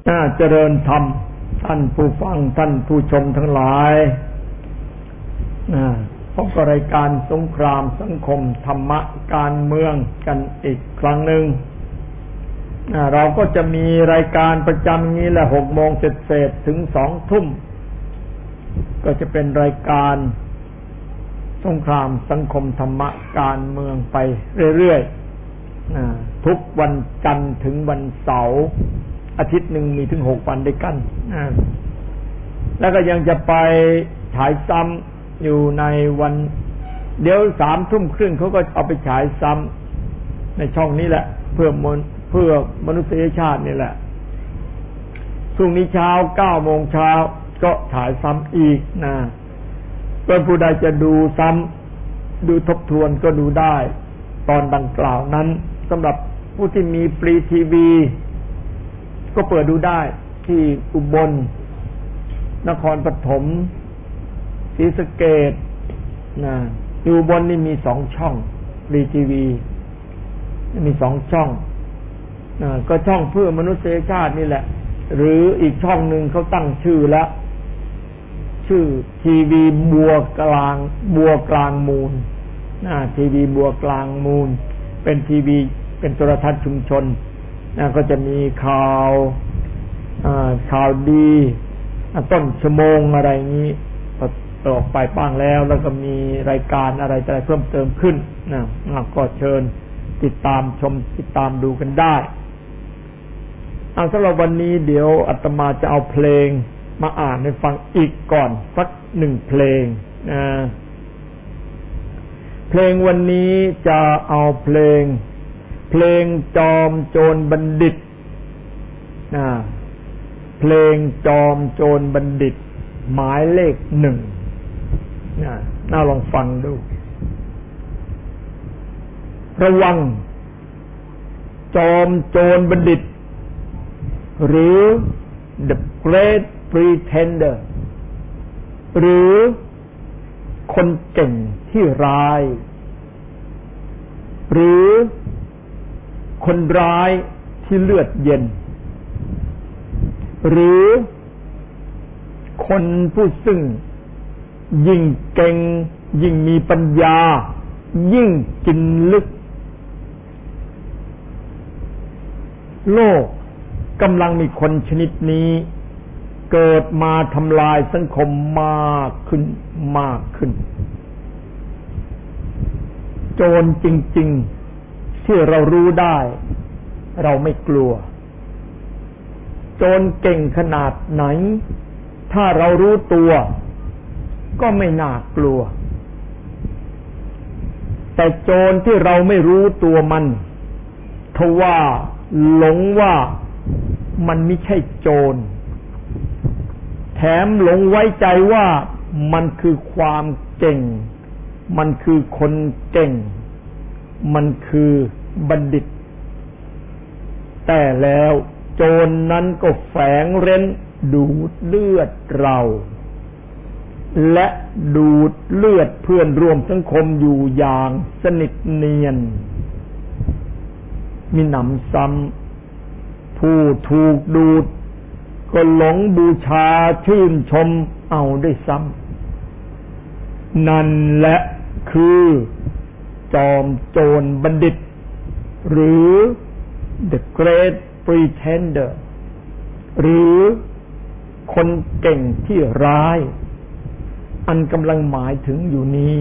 เจริญธรรมท่านผู้ฟังท่านผู้ชมทั้งหลายพบกับรายการสงครามสังคมธรรมะการเมืองกันอีกครั้งหนึ่งเราก็จะมีรายการประจำนี้แหละ6 โมงเศษถึง2 ทุ่มก็จะเป็นรายการสงครามสังคมธรรมะการเมืองไปเรื่อยๆทุกวันจันทร์ถึงวันเสาร์อาทิตย์หนึ่งมีถึง6 วันด้วยกันแล้วก็ยังจะไปฉายซ้ำอยู่ในวันเดี๋ยว3 ทุ่มครึ่งเขาก็เอาไปฉายซ้ำในช่องนี้แหละเพื่อมนุษยชาตินี่แหละพรุ่งนี้เช้า9 โมงเช้าก็ฉายซ้ำอีกนะเพื่อผู้ใดจะดูซ้ำดูทบทวนก็ดูได้ตอนดังกล่าวนั้นสำหรับผู้ที่มีฟรีทีวีก็เปิดดูได้ที่อุบลนครปฐมศรีสะเกษอุบลนี่มี2 ช่องฟรีทีวีมี2 ช่องก็ช่องเพื่อมนุษยชาตินี่แหละหรืออีกช่องหนึ่งเขาตั้งชื่อแล้วชื่อทีวีบัวกลางมูลทีวีบัวกลางมูลเป็นทีวีเป็นโทรทัศน์ชุมชนก็จะมีข่าวดีต้นชั่วโมงอะไรนี้ต่อไปบ้างแล้วก็มีรายการอะไรเพิ่มเติมขึ้นก็เชิญติดตามชมติดตามดูกันได้สำหรับวันนี้เดี๋ยวอาตมาจะเอาเพลงมาอ่านให้ฟังอีกก่อนสัก1 เพลงเพลงวันนี้จะเอาเพลงจอมโจรบัณฑิตเพลงจอมโจรบัณฑิตหมายเลข1น่าลองฟังดูระวังจอมโจรบัณฑิตหรือ The Great Pretender หรือคนเก่งที่ร้ายหรือคนร้ายที่เลือดเย็นหรือคนผู้ซึ่งยิ่งเก่งยิ่งมีปัญญายิ่งกินลึกโลกกำลังมีคนชนิดนี้เกิดมาทำลายสังคมมากขึ้นโจรจริงๆที่เรารู้ได้เราไม่กลัวโจรเก่งขนาดไหนถ้าเรารู้ตัวก็ไม่น่ากลัวแต่โจรที่เราไม่รู้ตัวมันทว่าหลงว่ามันไม่ใช่โจรแถมหลงไว้ใจว่ามันคือความเก่งมันคือคนเก่งมันคือบัณฑิตแต่แล้วโจรนั้นก็แฝงเร้นดูดเลือดเราและดูดเลือดเพื่อนร่วมสังคมอยู่อย่างสนิทเนียนมีหนำซ้ำผู้ถูกดูดก็หลงบูชาชื่นชมเอาได้ซ้ำนั่นแหละคือจอมโจรบัณฑิตหรือ The Great Pretender หรือคนเก่งที่ร้ายอันกำลังหมายถึงอยู่นี้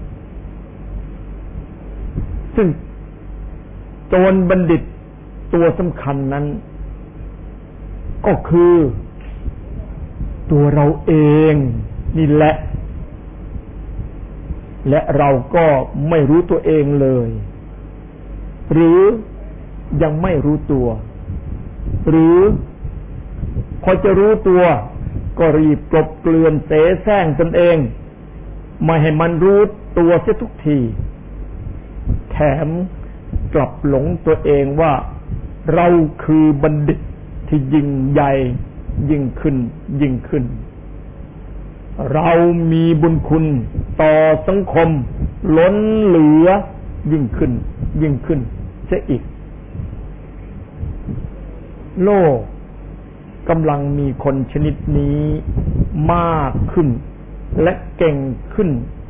ซึ่งโจรบัณฑิตตัวสำคัญนั้นก็คือตัวเราเองนี่แหละและเราก็ไม่รู้ตัวเองเลยหรือยังไม่รู้ตัวหรือพอจะรู้ตัวก็รีบกลบเกลื่อนเสแสร้งตนเองไม่ให้มันรู้ตัวเสียทุกทีแถมกลับหลงตัวเองว่าเราคือบัณฑิตที่ยิ่งใหญ่ยิ่งขึ้นเรามีบุญคุณต่อสังคมล้นเหลือยิ่งขึ้นเสียอีกโลกกำลังมีคนชนิดนี้มากขึ้นและเก่งขึ้น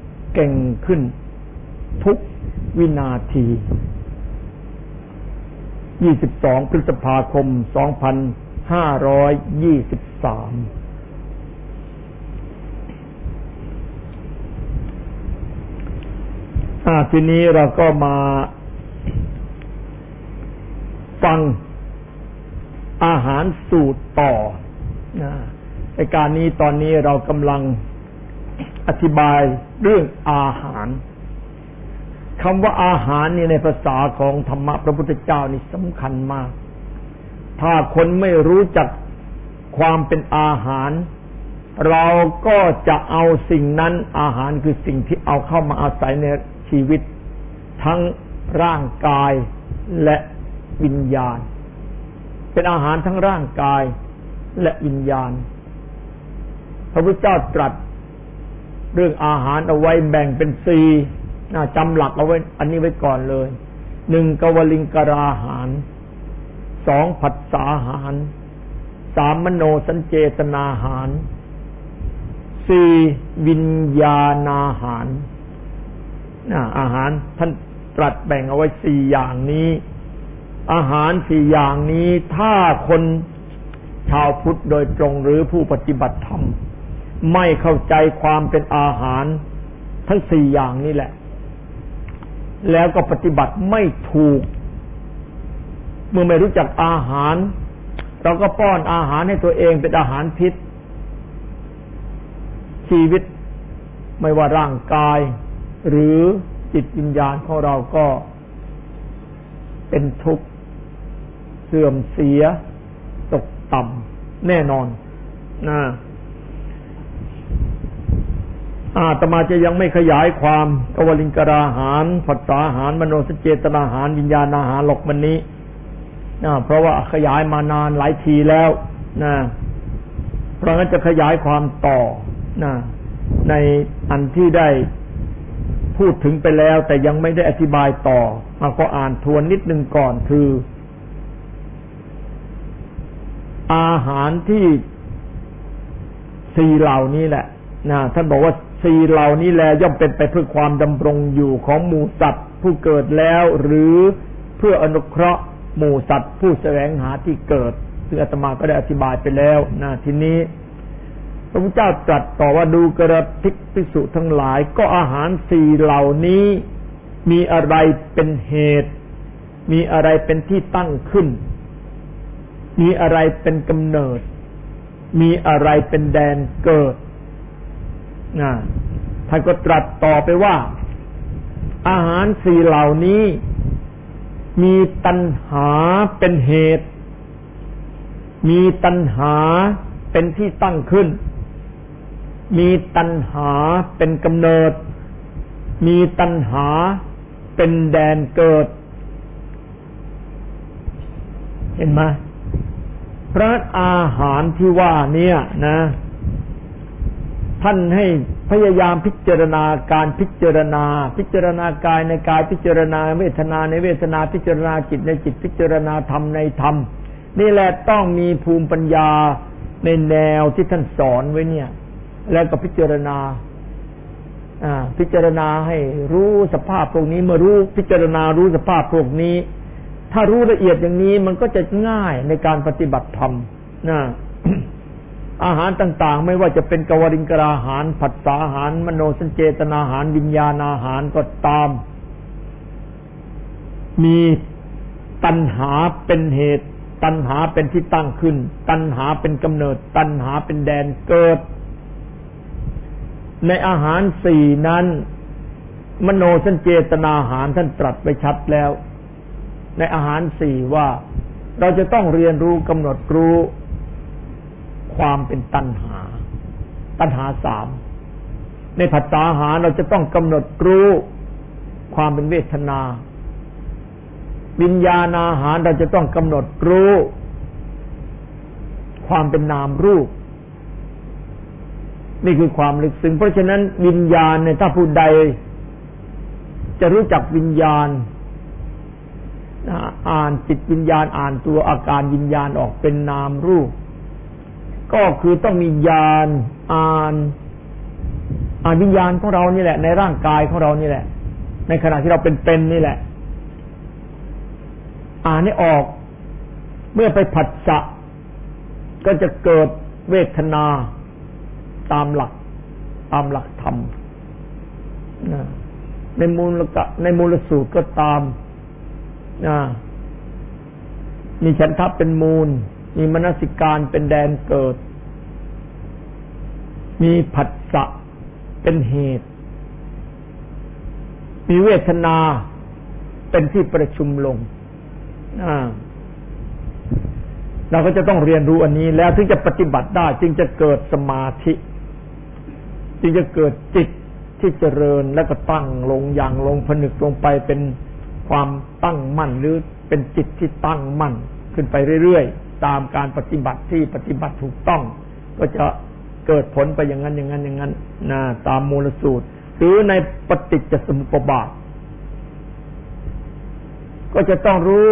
ทุกวินาที22 พฤษภาคม 2523ทีนี้เราก็มาฟังอาหารสูตรต่อในการนี้ตอนนี้เรากำลังอธิบายเรื่องอาหารคำว่าอาหารนี่ในภาษาของธรรมะพระพุทธเจ้านี่สำคัญมากถ้าคนไม่รู้จักความเป็นอาหารเราก็จะเอาสิ่งนั้นอาหารคือสิ่งที่เอาเข้ามาอาศัยในชีวิตทั้งร่างกายและวิญญาณเป็นอาหารทั้งร่างกายและวิญญาณพระพุทธเจ้าตรัสเรื่องอาหารเอาไว้แบ่งเป็น4จำหลักเอาไว้อันนี้ไว้ก่อนเลย1กวลิงกราหาร2ผัสสาหาร3มโนสัญเจตนาหาร4วิญญาณอาหารอาหารท่านตรัสแบ่งเอาไว้4อย่างนี้อาหาร4อย่างนี้ถ้าคนชาวพุทธโดยตรงหรือผู้ปฏิบัติธรรมไม่เข้าใจความเป็นอาหารทั้ง4อย่างนี้แหละแล้วก็ปฏิบัติไม่ถูกเมื่อไม่รู้จักอาหารเราก็ป้อนอาหารให้ตัวเองเป็นอาหารพิษชีวิตไม่ว่าร่างกายหรือจิตวิญญาณของเราก็เป็นทุกข์เสื่อมเสียตกต่ำแน่นอนอาตมาจะยังไม่ขยายความกวลิงกราหารผัสสาหารมโนสัญเจตนาหารวิญญาณอาหารหรอกวันนี้เพราะว่าขยายมานานหลายทีแล้วเพราะงั้นจะขยายความต่อในอันที่ได้พูดถึงไปแล้วแต่ยังไม่ได้อธิบายต่อก็อ่านทวนนิดนึงก่อนคืออาหารที่4เหล่านี้แหละท่านบอกว่า4เหล่านี้แลย่อมเป็นไปเพื่อความดำรงอยู่ของหมู่สัตว์ผู้เกิดแล้วหรือเพื่ออนุเคราะห์หมู่สัตว์ผู้แสวงหาที่เกิดซึ่งอาตมาก็ได้อธิบายไปแล้วทีนี้พระพุทธเจ้าตรัสต่อว่าดูกระภิกษุทั้งหลายก็อาหาร4เหล่านี้มีอะไรเป็นเหตุมีอะไรเป็นที่ตั้งขึ้นมีอะไรเป็นกำเนิดมีอะไรเป็นแดนเกิดท่านก็ตรัสต่อไปว่าอาหาร4เหล่านี้มีตัณหาเป็นเหตุมีตัณหาเป็นที่ตั้งขึ้นมีตัณหาเป็นกำเนิดมีตัณหาเป็นแดนเกิดเห็นไหมเพราะอาหารที่ว่าเนี่ยท่านให้พยายามพิจารณาการพิจารณากายในกายพิจารณาเวทนาในเวทนาพิจารณาจิตในจิตพิจารณาธรรมในธรรมนี่แหละต้องมีภูมิปัญญาในแนวที่ท่านสอนไว้เนี่ยแล้วก็พิจารณาให้รู้สภาพพวกนี้เมื่อรู้พิจารณารู้สภาพพวกนี้ถ้ารู้ละเอียดอย่างนี้มันก็จะง่ายในการปฏิบัติธรรมอาหารต่างๆไม่ว่าจะเป็นกวลิงกราหารผัสสาหารมโนสัญเจตนาหารวิญญาณอาหารก็ตามมีตัณหาเป็นเหตุตัณหาเป็นที่ตั้งขึ้นตัณหาเป็นกำเนิดตัณหาเป็นแดนเกิดในอาหาร4นั้นมโนสัญเจตนาอาหารท่านตรัสไว้ชัดแล้วในอาหาร4ว่าเราจะต้องเรียนรู้กำหนดรู้ความเป็นตัณหา3ในผัสสาหารเราจะต้องกำหนดรู้ความเป็นเวทนาวิญญาณอาหารเราจะต้องกำหนดรู้ความเป็นนามรูปนี่คือความลึกซึ้งเพราะฉะนั้นวิญญาณเนี่ยถ้าผู้ใดจะรู้จักวิญญาณอ่านจิตวิญญาณอ่านตัวอาการวิญญาณออกเป็นนามรูปก็คือต้องมีญาณอ่านวิญญาณของเรานี่แหละในร่างกายของเรานี่แหละในขณะที่เราเป็นนี่แหละอ่านให้ออกเมื่อไปผัสสะก็จะเกิดเวทนาตามหลักธรรมในมูลสูตรก็ตามมีฉันทะเป็นมูลมีมนสิการเป็นแดนเกิดมีผัสสะเป็นเหตุมีเวทนาเป็นที่ประชุมลงเราก็จะต้องเรียนรู้อันนี้แล้วถึงจะปฏิบัติได้จึงจะเกิดสมาธิจึงจะเกิดจิตที่เจริญแล้วก็ตั้งลงอย่างลงผนึกลงไปเป็นความตั้งมั่นหรือเป็นจิตที่ตั้งมั่นขึ้นไปเรื่อยๆตามการปฏิบัติที่ปฏิบัติถูกต้องก็จะเกิดผลไปอย่างนั้นตามมูลสูตรหรือในปฏิจจสมุปบาทก็จะต้องรู้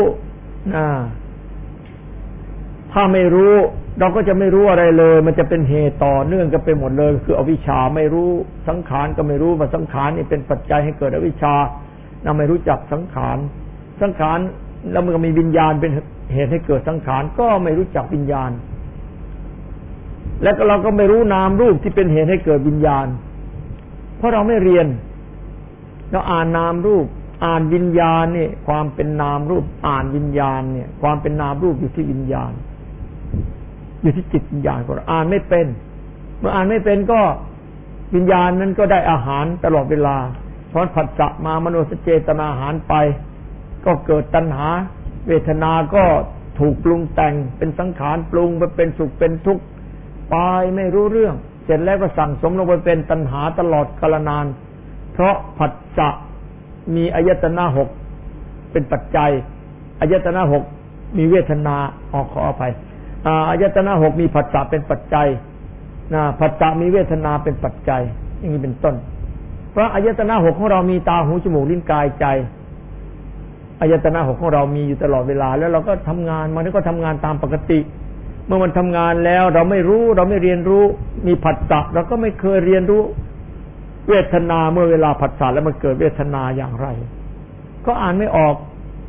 ถ้าไม่รู้เราก็จะไม่รู้อะไรเลยมันจะเป็นเหตุต่อเนื่องกันไปหมดเลยคืออวิชชาไม่รู้สังขารก็ไม่รู้ว่าสังขารนี่เป็นปัจจัยให้เกิดอวิชชาเราไม่รู้จักสังขารแล้วมันก็มีวิญญาณเป็นเหตุให้เกิดสังขารก็ไม่รู้จักวิญญาณแล้วก็เราก็ไม่รู้นามรูปที่เป็นเหตุให้เกิดวิญญาณเพราะเราไม่เรียนเราอ่านนามรูปอ่านวิญญาณนี่ความเป็นนามรูปอ่านวิญญาณเนี่ยความเป็นนามรูปอยู่ที่วิญญาณอยู่ที่จิตวิญญาณของเราอ่านไม่เป็นเมื่ออ่านไม่เป็นก็วิญญาณนั้นก็ได้อาหารตลอดเวลาเพราะผัสสะมามโนสเจตนาอาหารไปก็เกิดตัณหาเวทนาก็ถูกปรุงแต่งเป็นสังขารปรุงไปเป็นสุขเป็นทุกข์ไปไม่รู้เรื่องเสร็จแล้วก็สั่งสมลงไปเป็นตัณหาตลอดกาลนานเพราะผัสสะมีอายตนะหกเป็นปัจจัยอายตนะหกมีเวทนาขออภัยอายตนะหกมีผัสสะเป็นปัจจัยผัสสะมีเวทนาเป็นปัจจัยอย่างนี้เป็นต้นเพราะอายตนะหกของเรามีตาหูจมูกลิ้นกายใจอายตนะหกของเรามีอยู่ตลอดเวลาแล้วเราก็ทำงานมันก็ทำงานตามปกติเมื่อมันทำงานแล้วเราไม่รู้เราไม่เรียนรู้มีผัสสะเราก็ไม่เคยเรียนรู้เวทนาเมื่อเวลาผัสสะแล้วมันเกิดเวทนาอย่างไรก็อ่านไม่ออก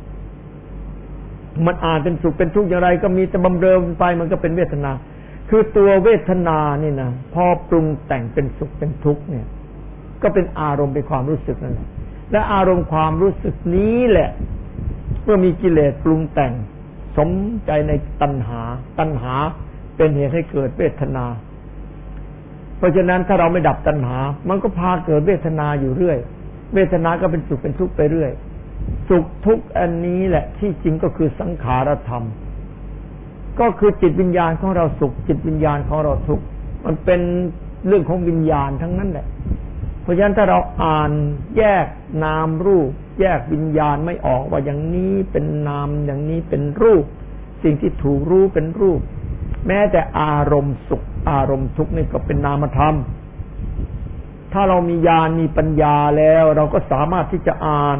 มันอ่านเป็นสุขเป็นทุกข์อย่างไรก็มีแต่บำเรอไปมันก็เป็นเวทนาคือตัวเวทนานี่นะพอปรุงแต่งเป็นสุขเป็นทุกข์เนี่ยก็เป็นอารมณ์เป็นความรู้สึกนั่นแหละและอารมณ์ความรู้สึกนี้แหละเมื่อมีกิเลสปรุงแต่งสมใจในตัณหาเป็นเหตุให้เกิดเวทนาเพราะฉะนั้นถ้าเราไม่ดับตัณหามันก็พาเกิดเวทนาอยู่เรื่อยเวทนาก็เป็นสุขเป็นทุกข์ไปเรื่อยสุขทุกข์อันนี้แหละที่จริงก็คือสังขารธรรมก็คือจิตวิญญาณของเราสุขจิตวิญญาณของเราทุกข์มันเป็นเรื่องของวิญญาณทั้งนั้นแหละเพราะฉะนั้นถ้าเราอ่านแยกนามรูปแยกวิญญาณไม่ออกว่าอย่างนี้เป็นนามอย่างนี้เป็นรูปสิ่งที่ถูกรู้เป็นรูปแม้แต่อารมณ์สุขอารมณ์ทุกข์นี่ก็เป็นนามธรรมถ้าเรามีญาณมีปัญญาแล้วเราก็สามารถที่จะอ่าน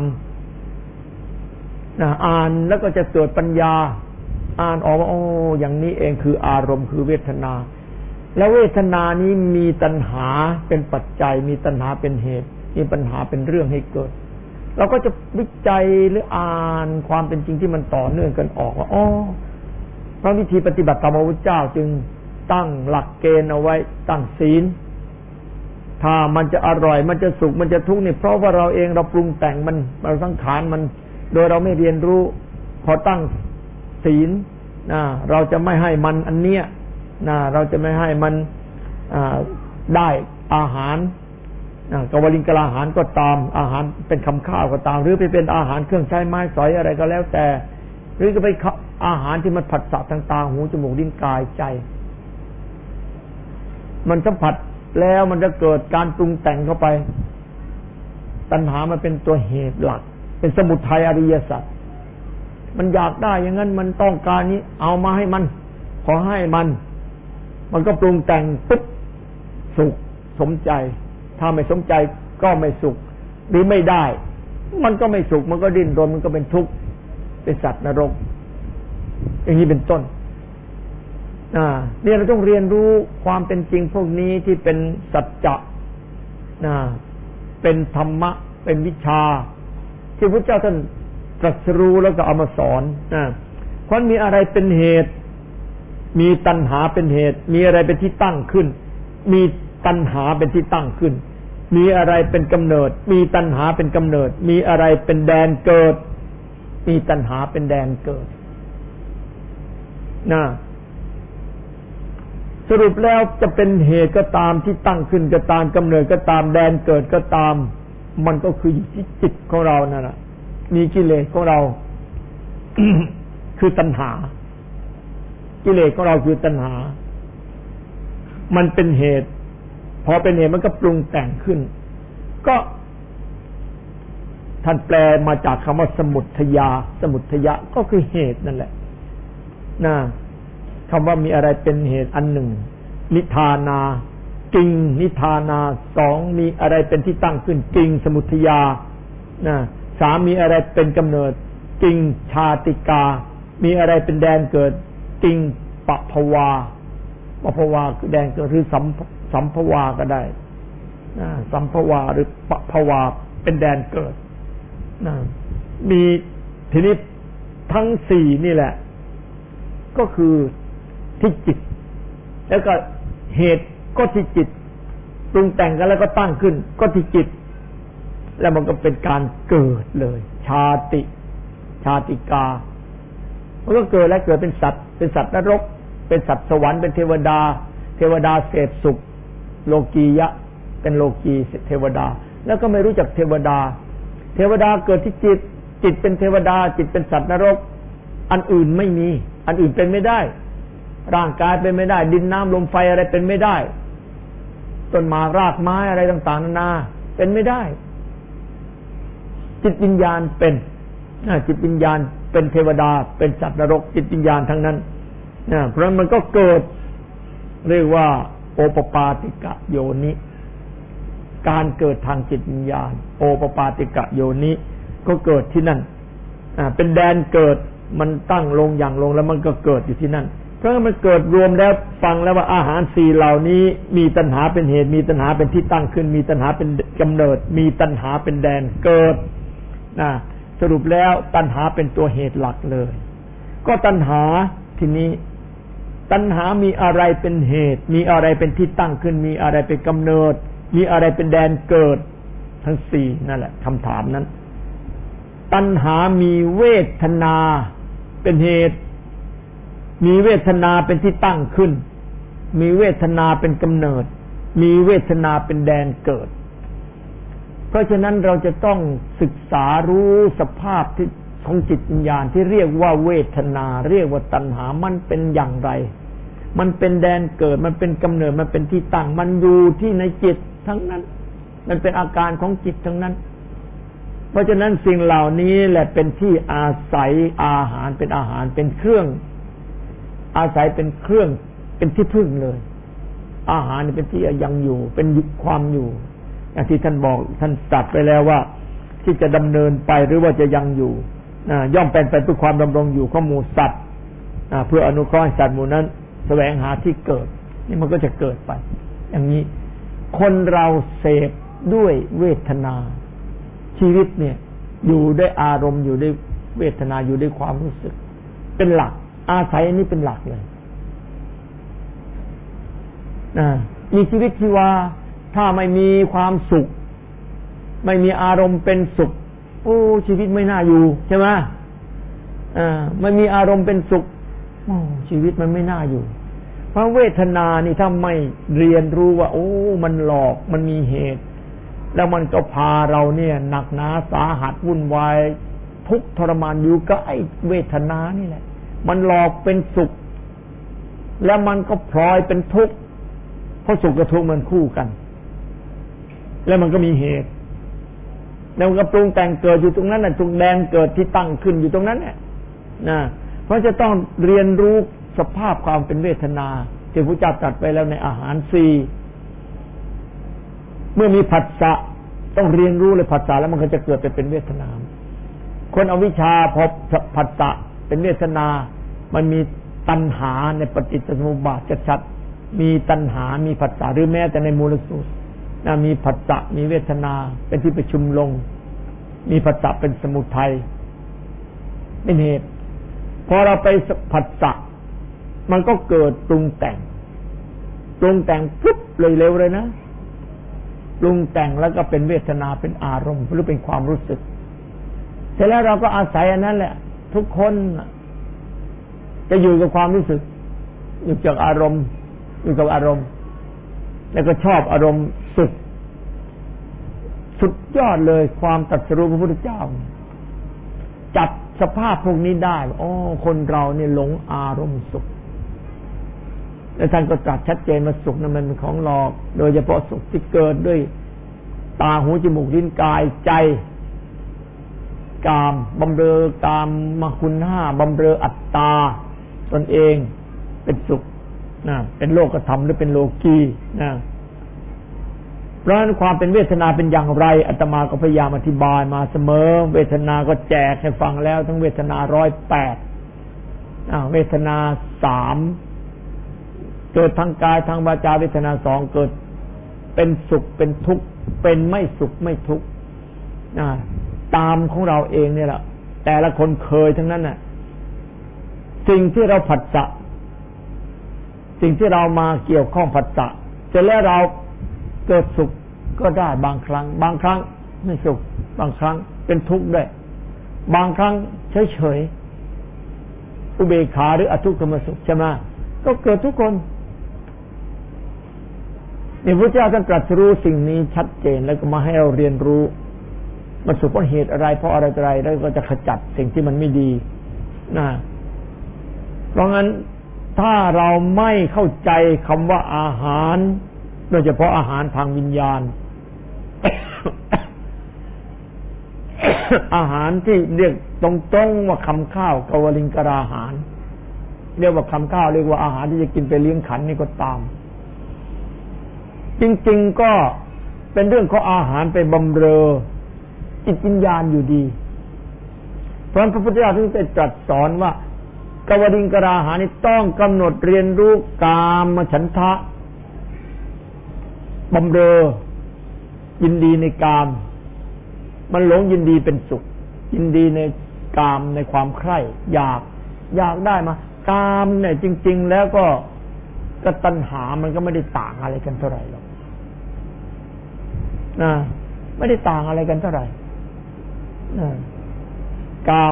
แล้วก็จะเกิดปัญญาอ่านออกว่าโอ้อย่างนี้เองคืออารมณ์คือเวทนาแล้วเวทนานี้มีตัณหาเป็นปัจจัยมีตัณหาเป็นเหตุมีปัญหาเป็นเรื่องให้เกิดเราก็จะวิจัยหรืออ่านความเป็นจริงที่มันต่อเนื่องกันออกว่าเพราะวิธีปฏิบัติธรรมพระพุทธเจ้าจึงตั้งหลักเกณฑ์เอาไว้ตั้งศีลถ้ามันจะอร่อยมันจะสุขมันจะทุกข์นี่เพราะว่าเราเองเราปรุงแต่งมันเราสังขารมันโดยเราไม่เรียนรู้พอตั้งศีลเราจะไม่ให้มันอันเนี้ยเราจะไม่ให้มันได้อาหารกวลิงกลาหารก็ตามอาหารเป็นคำข้าวก็ตามหรือไปเป็นอาหารเครื่องใช้ไม้สอยอะไรก็แล้วแต่หรือก็ไปอาหารที่มันผัสสะทางตาหูจมูกลิ้นกายใจมันสัมผัสแล้วมันจะเกิดการปรุงแต่งเข้าไปตัณหามันเป็นตัวเหตุหลักเป็นสมุทัยอริยสัจมันอยากได้อย่างนั้นมันต้องการนี้เอามาให้มันขอให้มันก็ปรุงแต่งปุ๊บสุขสมใจถ้าไม่สมใจก็ไม่สุขหรือไม่ได้มันก็ไม่สุขมันก็ดิ้นรนมันก็เป็นทุกข์เป็นสัตว์นรกอย่างนี้เป็นต้นเนี่ยเราต้องเรียนรู้ความเป็นจริงพวกนี้ที่เป็นสัจจะเป็นธรรมะเป็นวิชาที่พระเจ้าท่านตรัสรู้แล้วก็เอามาสอนเพราะมีอะไรเป็นเหตุมีตัณหาเป็นเหตุมีอะไรเป็นที่ตั้งขึ้นมีตัณหาเป็นที่ตั้งขึ้นมีอะไรเป็นกำเนิดมีตัณหาเป็นกำเนิดมีอะไรเป็นแดนเกิดมีตัณหาเป็นแดนเกิดสรุปแล้วจะเป็นเหตุก็ตามที่ตั้งขึ้นก็ตามกำเนิดก็ตามแดนเกิดก็ตามมันก็คืออยู่ที่จิตของเรานั่นแหละมีกิเลสของเรา คือตัณหากิเลสของเราคือตัณหามันเป็นเหตุพอเป็นเหตุมันก็ปรุงแต่งขึ้นก็ท่านแปลมาจากคำว่าสมุทยาสมุทยะก็คือเหตุนั่นแหละคำว่ามีอะไรเป็นเหตุอันหนึ่งนิทานาจริงนิทานาสองมีอะไรเป็นที่ตั้งขึ้นจริงสมุทยาสามมีอะไรเป็นกำเนิดจริงชาติกามีอะไรเป็นแดนเกิดจริงปภวาปภวาคือแดนเกิดหรือสัมภวาก็ได้สัมภวาหรือปภวาเป็นแดนเกิดมีทีนี้ทั้งสี่นี่แหละก็คือที่จิตแล้วก็เหตุก็ที่จิตปรุงแต่งกันแล้วก็ตั้งขึ้นก็ที่จิตแล้วมันก็เป็นการเกิดเลยชาติกามันก็เกิดแล้วเกิดเป็นสัตว์นรกเป็นสัตว์สวรรค์เป็นเทวดาเสพสุขโลกียะเป็นโลกีเทวดาแล้วก็ไม่รู้จักเทวดาเกิดที่จิตเป็นเทวดาจิตเป็นสัตว์นรกอันอื่นไม่มีอันอื่นเป็นไม่ได้ร่างกายเป็นไม่ได้ดินน้ำลมไฟอะไรเป็นไม่ได้ต้นไม้รากไม้อะไรต่างๆนานาเป็นไม่ได้จิตวิญญาณเป็นจิตวิญญาณเป็นเทวดาเป็นสัตว์นรกจิตวิญญาณทั้งนั้นเพราะฉะนั้นมันก็เกิดเรียกว่าโอปปาติกะโยนิการเกิดทางจิตวิญญาณโอปปาติกะโยนิก็เกิดที่นั่นเป็นแดนเกิดมันตั้งลงอย่างลงแล้วมันก็เกิดอยู่ที่นั่นเพราะมันเกิดรวมแล้วฟังแล้วว่าอาหารสี่เหล่านี้มีตัณหาเป็นเหตุมีตัณหาเป็นที่ตั้งขึ้นมีตัณหาเป็นกำเนิดมีตัณหาเป็นแดนเกิดสรุปแล้วตัณหาเป็นตัวเหตุหลักเลยก็ตัณหาทีนี้ตัณหามีอะไรเป็นเหตุมีอะไรเป็นที่ตั้งขึ้นมีอะไรเป็นกำเนิดมีอะไรเป็นแดนเกิดทั้งสี่นั่นแหละคำถามนั้นตัณหามีเวทนาเป็นเหตุมีเวทนาเป็นที่ตั้งขึ้นมีเวทนาเป็นกำเนิดมีเวทนาเป็นแดนเกิดเพราะฉะนั้นเราจะต้องศึกษารู้สภาพที่ของจิตวิญญาณที่เรียกว่าเวทนาเรียกว่าตัณหามันเป็นอย่างไรมันเป็นแดนเกิดมันเป็นกำเนิดมันเป็นที่ตั้งมันอยู่ที่ในจิตทั้งนั้นมันเป็นอาการของจิตทั้งนั้นเพราะฉะนั้นสิ่งเหล่านี้แหละเป็นที่อาศัยอาหารเป็นอาหารเป็นเครื่องอาศัยเป็นเครื่องเป็นที่พึ่งเลยอาหารเป็นที่ยังอยู่เป็นความอยู่อย่างที่ท่านบอกท่านตรัสไปแล้วว่าที่จะดำเนินไปหรือว่าจะยังอยู่ย่อมเป็นไปเพื่อความดำรงอยู่ของหมู่สัตว์เพื่ออนุเคราะห์ให้สัตว์หมู่นั้นแสวงหาที่เกิดนี่มันก็จะเกิดไปอย่างนี้คนเราเสพด้วยเวทนาชีวิตเนี่ยอยู่ด้วยอารมณ์อยู่ด้วยเวทนาอยู่ด้วยความรู้สึกเป็นหลักอาศัยอันนี้เป็นหลักเลยมีชีวิตชีวาถ้าไม่มีความสุขไม่มีอารมณ์เป็นสุขโอ้ชีวิตไม่น่าอยู่ใช่ไหมไม่มีอารมณ์เป็นสุขโอ้ชีวิตมันไม่น่าอยู่เพราะเวทนานี่ถ้าไม่เรียนรู้ว่าโอ้มันหลอกมันมีเหตุแล้วมันก็พาเราเนี่ยหนักหนาสาหัสวุ่นวายทุกข์ทรมานอยู่ก็ไอ้เวทนานี่แหละมันหลอกเป็นสุขแล้วมันก็พลอยเป็นทุกข์เพราะสุขกับทุกข์มันคู่กันแล้วมันก็มีเหตุแล้วมันก็ปรุงแต่งเกิดอยู่ตรงนั้นน่ะตรงแดนเกิดที่ตั้งขึ้นอยู่ตรงนั้นแหละเพราะจะต้องเรียนรู้สภาพความเป็นเวทนาที่พระเจ้าตรัสไปแล้วในอาหารสี่เมื่อมีผัสสะต้องเรียนรู้เลยผัสสะแล้วมันก็จะเกิดไปเป็นเวทนาคนอวิชชาพอผัสสะเป็นเวทนามันมีตัณหาในปฏิจจสมุปบาทชัดๆมีตัณหามีผัสสะหรือแม้แต่ในมูลสูตรมีผัสสะมีเวทนาเป็นที่ประชุมลงมีผัสสะเป็นสมุทัยเป็นเหตุพอเราไปผัสสะมันก็เกิดปรุงแต่งปุ๊บเลยเร็วเลยนะปรุงแต่งแล้วก็เป็นเวทนาเป็นอารมณ์หรือเป็นความรู้สึกเสร็จแล้วเราก็อาศัยอันนั้นแหละทุกคนจะอยู่กับความรู้สึกอยู่กับอารมณ์แล้วก็ชอบอารมณ์สุดยอดเลยความตรัสรู้พระพุทธเจ้าจับสภาพพวกนี้ได้คนเราเนี่ยหลงอารมณ์สุขและท่านก็ตรัสชัดเจนว่าสุขนั้นมันเป็นของหลอกโดยเฉพาะสุขที่เกิดด้วยตาหูจมูกลิ้นกายใจกามบำเรอกามมาคุณห้าบำเรออัตตาตนเองเป็นสุขนะเป็นโลกธรรมหรือเป็นโลกีนะเพราะฉะนั้นความเป็นเวทนาเป็นอย่างไรอาตมาก็พยายามอธิบายมาเสมอเวทนาก็แจกให้ฟังแล้วทั้งเวทนา108เวทนา3เกิดทางกายทางวาจาเวทนา2เกิดเป็นสุขเป็นทุกข์เป็นไม่สุขไม่ทุกข์ตามของเราเองเนี่ยแหละแต่ละคนเคยทั้งนั้นน่ะสิ่งที่เราผัสสะสิ่งที่เรามาเกี่ยวข้องผัสสะเสร็จแล้วเราเกิดสุขก็ได้บางครั้งไม่สุขบางครั้งเป็นทุกข์ด้วยบางครั้งเฉยๆอุเบกขาหรืออทุกขมสุขใช่ไหมก็เกิดทุกคนนี่พระเจ้าท่านตรัสรู้สิ่งนี้ชัดเจนแล้วก็มาให้เราเรียนรู้มันสุขเพราะเหตุอะไรเพราะอะไรแล้วก็จะขจัดสิ่งที่มันไม่ดีนะเพราะงั้นถ้าเราไม่เข้าใจคำว่าอาหารโดยเฉพาะอาหารทางวิญญาณ อาหารที่เรียกตรงๆว่าคำข้าวกวลิงกราหารเรียกว่าคำข้าวเรียกว่าอาหารที่จะกินไปเลี้ยงขันนี่ก็ตามจริงๆก็เป็นเรื่องของอาหารไปบำเรอจิตวิญญาณอยู่ดีเพราะพระพุทธเจ้าถึงได้ตรัสสอนว่ากวลิงกราหารนี่ต้องกำหนดเรียนรู้กามฉันทะบำเรอยินดีในกามมันหลงยินดีเป็นสุขยินดีในกามในความใคร่อยากได้มากามเนี่ยจริงๆแล้วก็ตัณหามันก็ไม่ได้ต่างอะไรกันเท่าไหร่หรอกนะไม่ได้ต่างอะไรกันเท่าไหร่นะกาม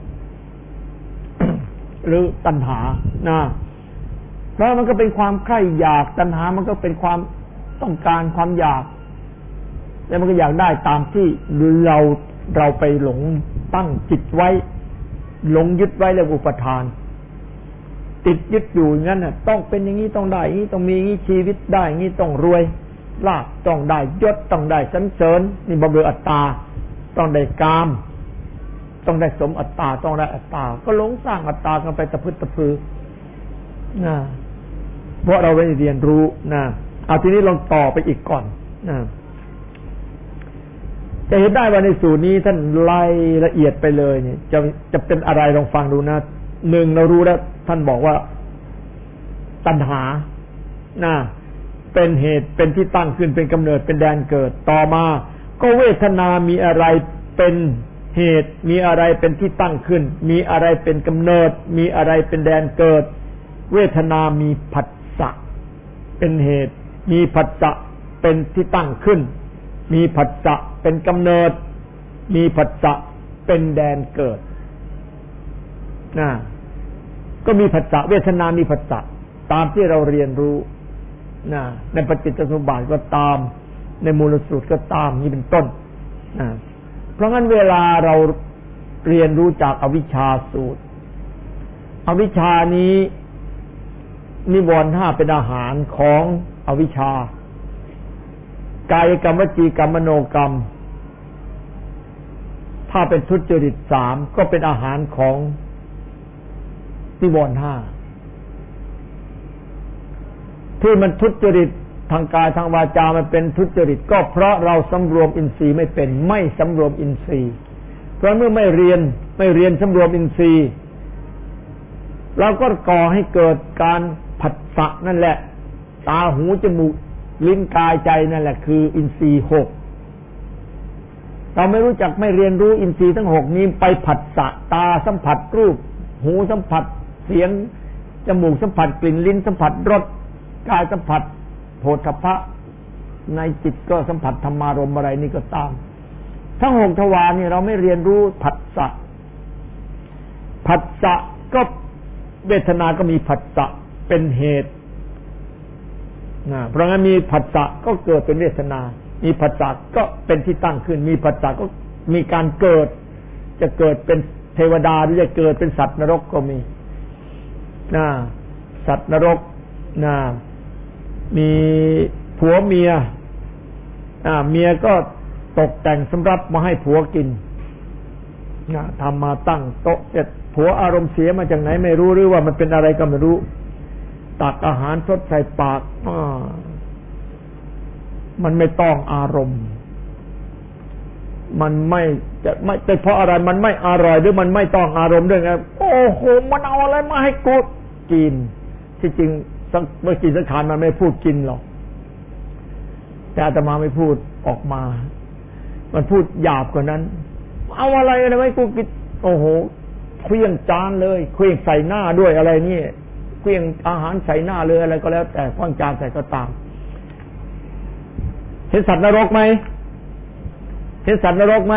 หรือตัณหานะเพราะมันก็เป็นความใคร่อยากตัณหามันก็เป็นความต้องการความอยากแล้วมันก็อยากได้ตามที่เราไปหลงตั้งจิตไว้หลงยึดไว้แล้วอุปทานติดยึดอยู่อย่างนั้นน่ะต้องเป็นอย่างนี้ต้องได้อย่างนี้ต้องมีอย่างนี้ชีวิตได้อย่างนี้ต้องรวยลาภต้องได้ยศต้องได้สรรเสริญนี่บำเรออัตตาต้องได้กามต้องได้สมอัตตาต้องได้อัตตาก็หลงสร้างอัตตากันไปตะพึดตะพือนะเพราะเราไม่ได้เรียนรู้นะเอาทีนี้ลองต่อไปอีกก่อนนะจะเห็นได้ว่าในสูตรนี้ท่านไล่ละเอียดไปเลยเนี่ยจะเป็นอะไรลองฟังดูนะหนึ่งเรารู้แล้วท่านบอกว่าตัณหานะเป็นเหตุเป็นที่ตั้งขึ้นเป็นกำเนิดเป็นแดนเกิดต่อมาก็เวทนามีอะไรเป็นเหตุมีอะไรเป็นที่ตั้งขึ้นมีอะไรเป็นกำเนิดมีอะไรเป็นแดนเกิดเวทนามีผัสสะเป็นเหตุมีผัสสะเป็นที่ตั้งขึ้นมีผัสสะเป็นกำเนิดมีผัสสะเป็นแดนเกิดนะก็มีผัสสะเวทนามีผัสสะตามที่เราเรียนรู้นะในปฏิจจสมุปบาทก็ตามในมูลสูตรก็ตามนี้เป็นต้นนะเพราะงั้นเวลาเราเรียนรู้จากอวิชชาสูตรอวิชชานี้นิวรณ์5เป็นอาหารของอวิชชากายกรรมวจีกรรมมโนกรรมถ้าเป็นทุจริต3ก็เป็นอาหารของนิวรณ์5ที่มันทุจริตทางกายทางวาจามันเป็นทุจริตก็เพราะเราสำรวมอินทรีย์ไม่สำรวมอินทรีย์เพราะเมื่อไม่เรียนสำรวมอินทรีย์เราก็ก่อให้เกิดการผัสสะนั่นแหละตาหูจมูกลิ้นกายใจนั่นแหละคืออินทรีย์หกเราไม่รู้จักไม่เรียนรู้อินทรีย์ทั้งหกนี้ไปผัสสะตาสัมผัสรูปหูสัมผัสเสียงจมูกสัมผัสกลิ่นลิ้นสัมผัสรสกายสัมผัสโผฏฐัพพะในจิตก็สัมผัสธรรมารมณ์อะไรนี่ก็ตามทั้งหกทวารนี่เราไม่เรียนรู้ผัสสะก็เวทนาก็มีผัสสะเป็นเหตุเพราะงั้นมีผัสสะก็เกิดเป็นเวทนามีผัสสะก็เป็นที่ตั้งขึ้นมีผัสสะก็มีการเกิดจะเกิดเป็นเทวดาหรือจะเกิดเป็นสัตว์นรกก็มีสัตว์นรกมีผัวเมียเมียก็ตกแต่งสำหรับมาให้ผัวกินทำมาตั้งโต๊ะเสร็จผัวอารมณ์เสียมาจากไหนไม่รู้หรือว่ามันเป็นอะไรก็ไม่รู้ตักอาหารสดใส่ปากมันไม่ต้องอารมณ์มันไม่จะไม่เป็นเพราะอะไรมันไม่อร่อยหรือมันไม่ต้องอารมณ์ด้วยไงโอ้โหมันเอาอะไรมาให้กูกินที่จริงเมื่อกินสังขารมันไม่พูดกินหรอกแต่อาตมาไม่พูดออกมามันพูดหยาบกว่านั้นเอาอะไรไว้กูกินโอ้โหเครื่องจานเลยเครื่องใส่หน้าด้วยอะไรนี่เครื่องอาหารใส่หน้าเลยอะไรก็แล้วแต่เครื่องจานใส่ก็ตามเห็นสัตว์นรกไหมเห็นสัตว์นรกไหม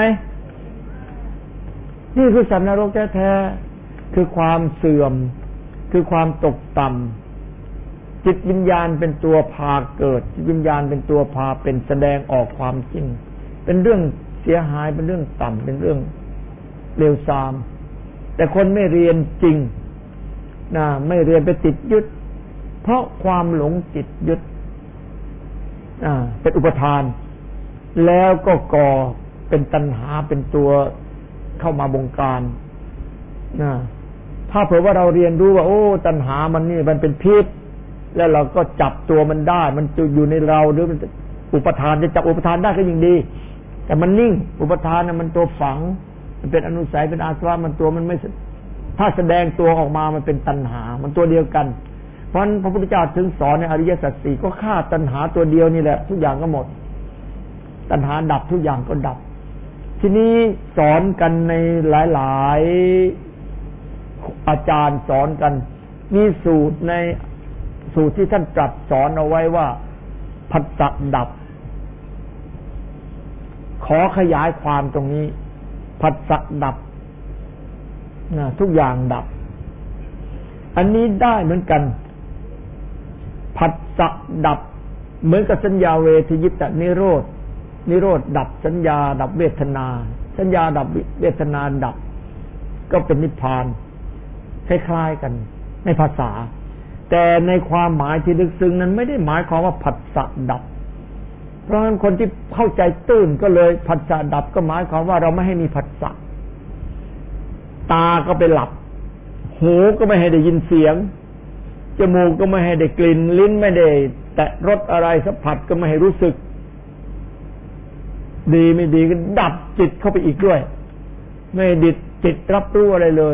นี่คือสัตว์นรกแท้ๆคือความเสื่อมคือความตกต่ำจิตวิญญาณเป็นตัวพาเกิดจิตวิญญาณเป็นตัวพาเป็นแสดงออกความจริงเป็นเรื่องเสียหายเป็นเรื่องต่ำเป็นเรื่องเลวทรามแต่คนไม่เรียนจริงไม่เรียนไปติดยึดเพราะความหลงติดยึดเป็นอุปทานแล้วก็ก่อเป็นตัณหาเป็นตัวเข้ามาบงการถ้าเผื่อว่าเราเรียนรู้ว่าโอ้ตัณหามันนี่มันเป็นพิษแล้วเราก็จับตัวมันได้มันจะอยู่ในเราหรืออุปทานจะจับอุปทานได้ก็ยิ่งดีแต่มันนิ่งอุปทานมันตัวฝังมันเป็นอนุสัยเป็นอาสวะมันตัวมันไม่ถ้าแสดงตัวออกมามันเป็นตัณหามันตัวเดียวกันเพราะฉะนั้นพระพุทธเจ้าถึงสอนในอริยสัจสี่ก็ฆ่าตัณหาตัวเดียวนี่แหละทุกอย่างก็หมดตัณหาดับทุกอย่างก็ดับทีนี้สอนกันในหลายๆอาจารย์สอนกันมีสูตรในสูตรที่ท่านตรัสสอนเอาไว้ว่าผัสสะดับขอขยายความตรงนี้ผัสสะดับทุกอย่างดับอันนี้ได้เหมือนกันผัสสะดับเหมือนกับสัญญาเวทยิตนิโรธนิโรธดับสัญญาดับเวทนาสัญญาดับเวทนาดับก็เป็นนิพพานคล้ายๆกันในภาษาแต่ในความหมายที่ลึกซึ้งนั้นไม่ได้หมายความว่าผัสสะดับเพราะฉะนั้นคนที่เข้าใจตื้นก็เลยผัสสะดับก็หมายความว่าเราไม่ให้มีผัสสะตาก็ไปหลับหูก็ไม่ให้ได้ยินเสียงจมูกก็ไม่ให้ได้กลิ่นลิ้นไม่ได้แตะรสอะไรสัมผัสก็ไม่ให้รู้สึกดีไม่ดีก็ดับจิตเข้าไปอีกด้วยไม่ดิดจิตรับรู้อะไรเลย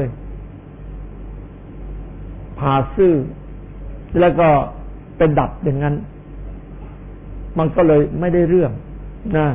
ผ่าซื่อแล้วก็เป็นดับอย่างนั้นมันก็เลยไม่ได้เรื่องนะ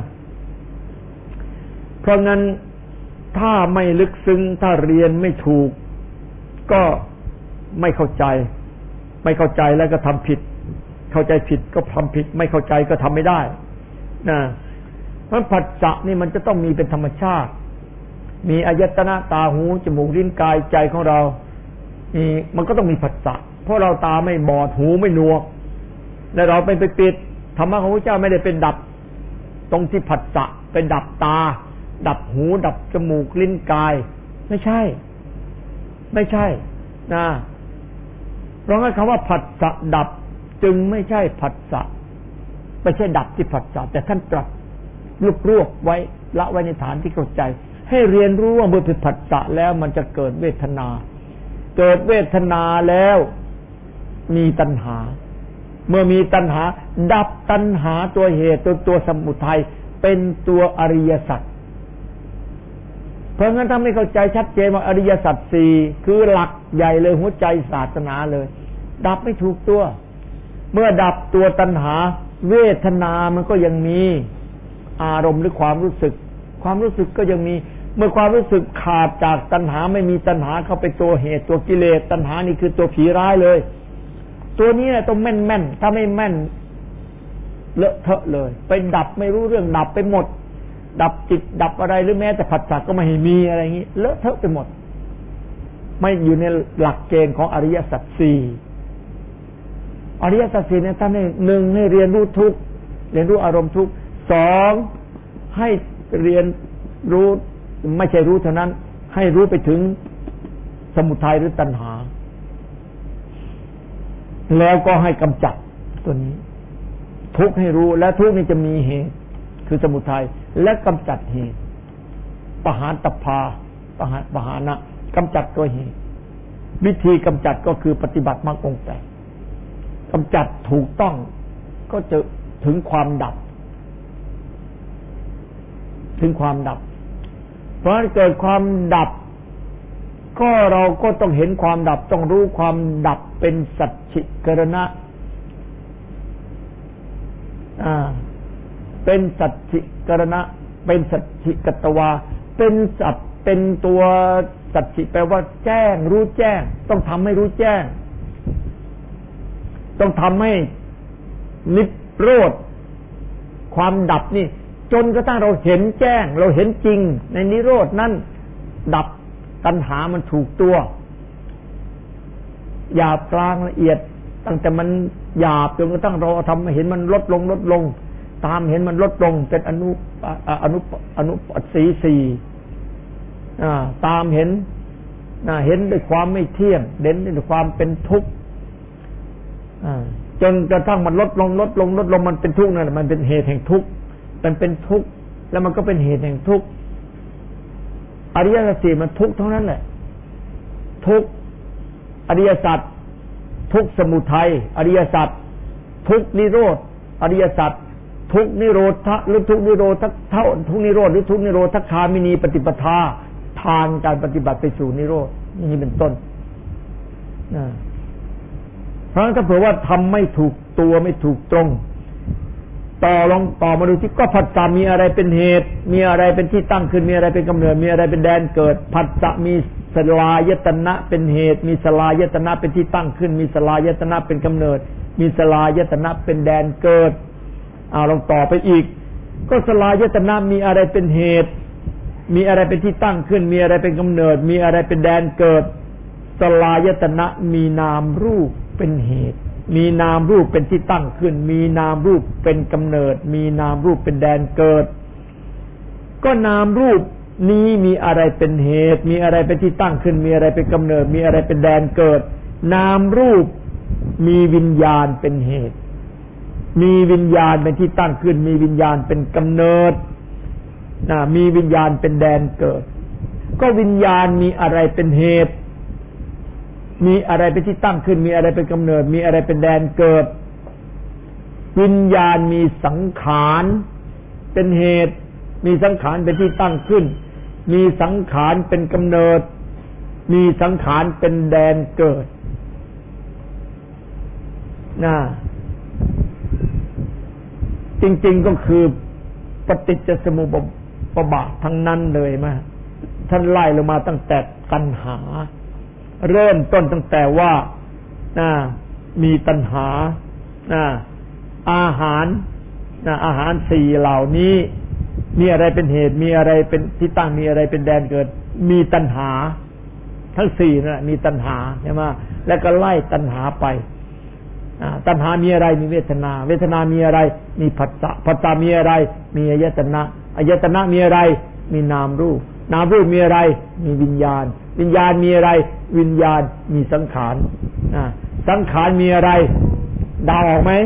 เพราะงั้นถ้าไม่ลึกซึ้งถ้าเรียนไม่ถูกก็ไม่เข้าใจแล้วก็ทำผิดเข้าใจผิดก็ทำผิดไม่เข้าใจก็ทำไม่ได้นะเพราะผัสสะนี่มันจะต้องมีเป็นธรรมชาติมีอายตนะตาหูจมูกลิ้นกายใจของเรานี่มันก็ต้องมีผัสสะเพราะเราตาไม่บอดหูไม่หนวกและเราไปปิดธรรมะของพระเจ้าไม่ได้เป็นดับตรงที่ผัสสะเป็นดับตาดับหูดับจมูกลิ้นกายไม่ใช่นะเพราะงั้นคำว่าผัสสะดับจึงไม่ใช่ผัสสะไม่ใช่ดับที่ผัสสะแต่ท่านตรัสรวบไว้ละไว้ในฐานที่เข้าใจให้เรียนรู้ว่าเมื่อเป็นผัสสะแล้วมันจะเกิดเวทนาเกิดเวทนาแล้วมีตัณหาเมื่อมีตัณหาดับตัณหาตัวเหตุตัวสมุทัยเป็นตัวอริยสัจเพราะงั้นถ้าไม่เข้าใจชัดเจนว่าอริยสัจสี่คือหลักใหญ่เลยหัวใจศาสนาเลยดับไม่ถูกตัวเมื่อดับตัวตัณหาเวทนามันก็ยังมีอารมณ์หรือความรู้สึกก็ยังมีเมื่อความรู้สึกขาดจากตัณหาไม่มีตัณหาเข้าไปตัวเหตุตัวกิเลสตัณหานี่คือตัวผีร้ายเลยตัวนี้แหละต้องแม่นถ้าไม่แม่นเลอะเทอะเลยไปดับไม่รู้เรื่องดับไปหมดดับจิตดับอะไรหรือแม้แต่ผัสสะก็ไม่ให้มีอะไรอย่างนี้เลอะเทอะไปหมดไม่อยู่ในหลักเกณฑ์ของอริยสัจสี่อริยสัจสี่เนี่ยท่านให้หนึ่งให้เรียนรู้ทุกข์เรียนรู้อารมณ์ทุกข์สองให้เรียนรู้ไม่ใช่รู้เท่านั้นให้รู้ไปถึงสมุทัยหรือตัณหาแล้วก็ให้กำจัดตัวนี้ทุกข์ให้รู้และทุกข์นี่จะมีเหตุคือสมุทัยและกำจัดเหตุปหานตภาปหานะกำจัดตัวเหตุวิธีกำจัดก็คือปฏิบัติมรรคองค์แปดกำจัดถูกต้องก็จะถึงความดับเพราะเกิดความดับก็เราก็ต้องเห็นความดับต้องรู้ความดับเป็นสัจฉิกรณะเป็นสัจฉิกรณะเป็นสัจฉิกตวาเป็นสัจเป็นตัวสัจฉิแปลว่าแจ้งรู้แจ้งต้องทำให้รู้แจ้งต้องทำให้นิโรธความดับนี่จนกระทั่งเราเห็นแจ้งเราเห็นจริงในนิโรธนั้นดับตัณหามันถูกตัวหยาบกลางละเอียดตั้งแต่มันหยาบจนกระทั่งเราทำให้เห็นมันลดลงตามเห็นมันลดลงเป็นอนุปัสสีสี่ตามเห็นเห็นด้วยความไม่เที่ยงเห็นด้วยความเป็นทุกข์จนกระทั่งมันลดลงมันเป็นทุกข์นั่นมันเป็นเหตุแห่งทุกข์มันเป็นทุกข์แล้วมันก็เป็นเหตุแห่งทุกข์อริยสัจสี่มันทุกข์ทั้งนั้นแหละทุกข์อริยสัจทุกข์สมุทัยอริยสัจทุกข์นิโรธอริยสัจทุกข์นิโรธหรือทุกข์นิโรธเท่าทุกข์นิโรธหรือทุกข์นิโรธคามินีปฏิปทาทางการปฏิบัติไปสู่นิโรธนี่เป็นต้นเพราะฉะนั้นถ้าเผื่อว่าทำไม่ถูกตัวไม่ถูกตรงลองต่อมาดูที่ก็ผัสสะมีอะไรเป็นเหตุมีอะไรเป็นที่ตั้งขึ้นมีอะไรเป็นกำเนิดมีอะไรเป็นแดนเกิดผัสสะมีสลายตนะเป็นเหตุมีสลายตนะเป็นที่ตั้งขึ้นมีสลายตนะเป็นกำเนิดมีสลายตนะเป็นแดนเกิดลองต่อไปอีกก็สลายตนะมีอะไรเป็นเหตุมีอะไรเป็นที่ตั้งขึ้นมีอะไรเป็นกำเนิดมีอะไรเป็นแดนเกิดสลายตนะมีนามรูปเป็นเหตุมีนามรูปเป็นที่ตั้งขึ้นมีนามรูปเป็นกำเนิดมีนามรูปเป็นแดนเกิดก็นามรูปนี้มีอะไรเป็นเหตุมีอะไรเป็นที่ตั้งขึ้นมีอะไรเป็นกำเนิดมีอะไรเป็นแดนเกิดนามรูปมีวิญญาณเป็นเหตุมีวิญญาณเป็นที่ตั้งขึ้นมีวิญญาณเป็นกำเนิดมีวิญญาณเป็นแดนเกิดก็วิญญาณมีอะไรเป็นเหตุมีอะไรเป็นที่ตั้งขึ้นมีอะไรเป็นกำเนิดมีอะไรเป็นแดนเกิดวิญญาณมีสังขารเป็นเหตุมีสังขารเป็นที่ตั้งขึ้นมีสังขารเป็นกำเนิดมีสังขารเป็นแดนเกิดจริงๆก็คือปฏิจจสมุปบาททั้งนั้นเลยมาท่านไล่ลงมาตั้งแต่ตัณหาเริ่มต้นตั้งแต่ว่ามีตัณหาอาหารสี่เหล่านี้มีอะไรเป็นเหตุมีอะไรเป็นที่ตั้งมีอะไรเป็นแดนเกิดมีตัณหาทั้งสี่นั่นมีตัณหาใช่ไหมแล้วก็ไล่ตัณหาไปตัณหามีอะไรมีเวทนาเวทนามีอะไรมีผัสสะผัสสะมีอะไรมีอายตนะอายตนะมีอะไรมีนามรูปนามรูปมีอะไรมีวิญญาณวิญญาณมีอะไรวิญญาณมีสังขารสังขารมีอะไรเดาออกไหม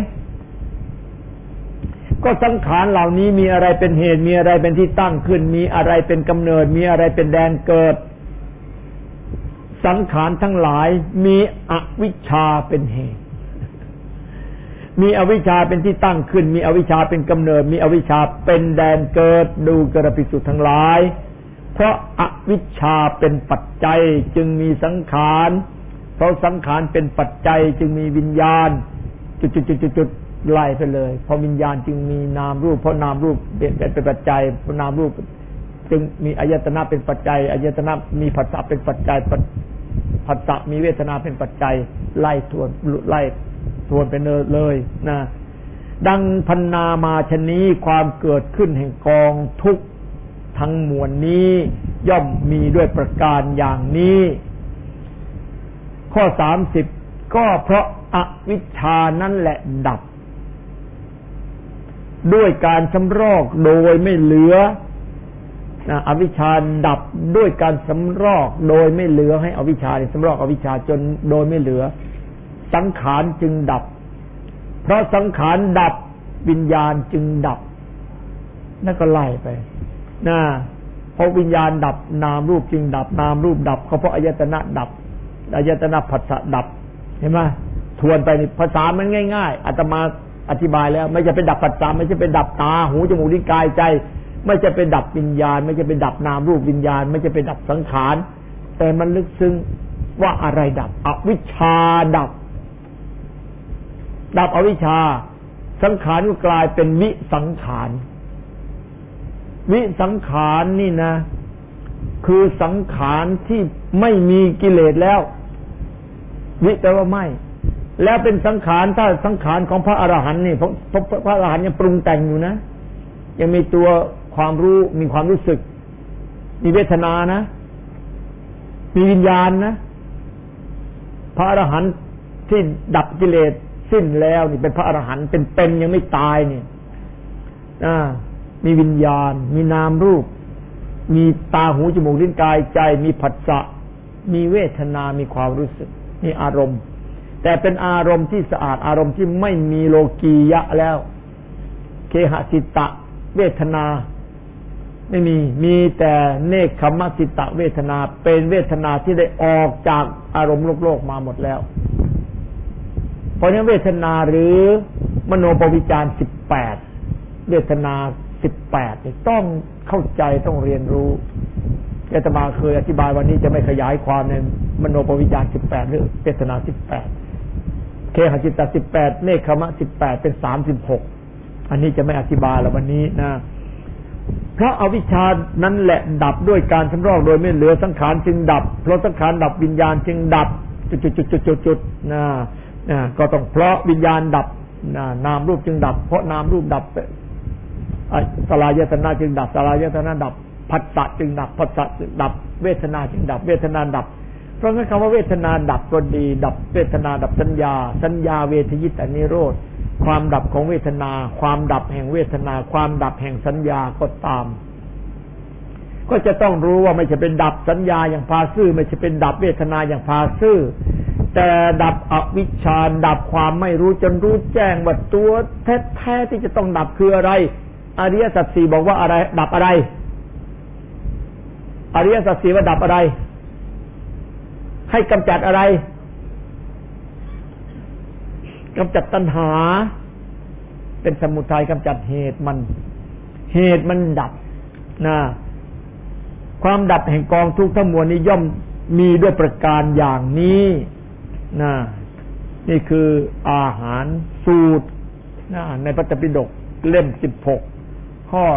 ก็สังขารเหล่านี้มีอะไรเป็นเหตุมีอะไรเป็นที่ตั้งขึ้นมีอะไรเป็นกำเนิดมีอะไรเป็นแดนเกิดสังขารทั้งหลายมีอวิชชาเป็นเหตุมีอวิชชาเป็นที่ตั้งขึ้นมีอวิชชาเป็นกำเนิดมีอวิชชาเป็นแดนเกิดดูกระภิกษุทั้งหลายเพราะอวิชชาเป็นปัจจัยจึงมีสังขารเพราะสังขารเป็นปัจจัยจึงมีวิญญาณจุดๆๆๆไล่ไปเลยเพราะวิญญาณจึงมีนามรูปเพราะนามรูปเป็นปัจจัยเพราะนามรูปจึงมีอายตนะเป็นปัจจัยอายตนะมีผัสสะเป็นปัจจัยผัสสะมีเวทนาเป็นปัจจัยไล่ทวนไปเลยนะดังพรรณนามาชนี้ความเกิดขึ้นแห่งกองทุกข์ทั้งมวลนี้ย่อมมีด้วยประการอย่างนี้ข้อ30ก็เพราะอวิชชานั่นแหละดับด้วยการสำรอกโดยไม่เหลืออวิชชาดับด้วยการสำรอกโดยไม่เหลือให้อวิชชาสำรอกอวิชชาจนโดยไม่เหลือสังขารจึงดับเพราะสังขารดับวิญญาณจึงดับนั่นก็ไล่ไปนะเพราะวิญญาณดับนามรูปจึงดับนามรูปดับเพราะอายตนะดับอายตนะผัสสะดับเห็นไหมทวนไปนี่ภาษามันง่ายๆอาตมาอธิบายแล้วไม่ใช่ไปดับผัสสะไม่ใช่ไปดับตาหูจมูกลิ้นกายใจไม่ใช่ไปดับวิญญาณไม่ใช่ไปดับนามรูปวิญญาณไม่ใช่ไปดับสังขารแต่มันลึกซึ้งว่าอะไรดับอวิชชาดับอวิชชาสังขารก็กลายเป็นวิสังขารวิสังขารนี่นะคือสังขารที่ไม่มีกิเลสแล้ววิแปลว่าไม่แล้วเป็นสังขารถ้าสังขารของพระอรหันต์นี่พระอรหันต์ยังปรุงแต่งอยู่นะยังมีตัวความรู้มีความรู้สึกมีเวทนานะมีวิญญาณนะพระอรหันต์ที่ดับกิเลสสิ้นแล้วนี่เป็นพระอรหันต์เป็นยังไม่ตายนี่มีวิญญาณมีนามรูปมีตาหูจมูกลิ้นกายใจมีผัสสะมีเวทนามีความรู้สึกมีอารมณ์แต่เป็นอารมณ์ที่สะอาดอารมณ์ที่ไม่มีโลกียะแล้วเคหสิตะเวทนาไม่มีแต่เนคขมสิตะเวทนาเป็นเวทนาที่ได้ออกจากอารมณ์โลกมาหมดแล้วเพราะฉะนั้นเวทนาหรือมโนปวิจาร18เวทนา18ต้องเข้าใจต้องเรียนรู้อาตมาเคยอธิบายวันนี้จะไม่ขยายความในมโนปวิจาร18หรือเวทนา18เคหจิตต18เนคขมะ18เป็น36อันนี้จะไม่อธิบายแล้ววันนี้นะเพราะอวิชชานั้นแหละดับด้วยการสำรอกโดยไม่เหลือสังขารจึงดับเพราะสังขารดับวิญญาณจึงดับจุดๆนะก็ต้องเพราะวิญญาณดับนามรูปจึงดับเพราะนามรูปดับสลายตนะจึงดับสลายตนะดับผัสสะจึงดับผัสสะจึงดับเวทนาจึงดับเวทนาดับเพราะงั้นคำว่าเวทนาดับก็ดีดับเวทนาดับสัญญาเวทยิตานิโรธความดับของเวทนาความดับแห่งเวทนาความดับแห่งสัญญาก็ตามก็จะต้องรู้ว่าไม่ใช่เป็นดับสัญญาอย่างพาซื่อไม่ใช่เป็นดับเวทนาอย่างพาซื่อแต่ดับอวิชชาดับความไม่รู้จนรู้แจ้งว่าตัวแท้ๆที่จะต้องดับคืออะไรอริยสัจสี่บอกว่าอะไรดับอะไรอริยสัจสี่ว่าดับอะไรให้กำจัดอะไรกำจัดตัณหาเป็นสมุทัยกำจัดเหตุมันดับนะความดับแห่งกองทุกข์ทั้งมวลนี้ย่อมมีด้วยประการอย่างนี้นะนี่คืออาหารสูตรนะในพระไตรปิฎกเล่ม16ข้อ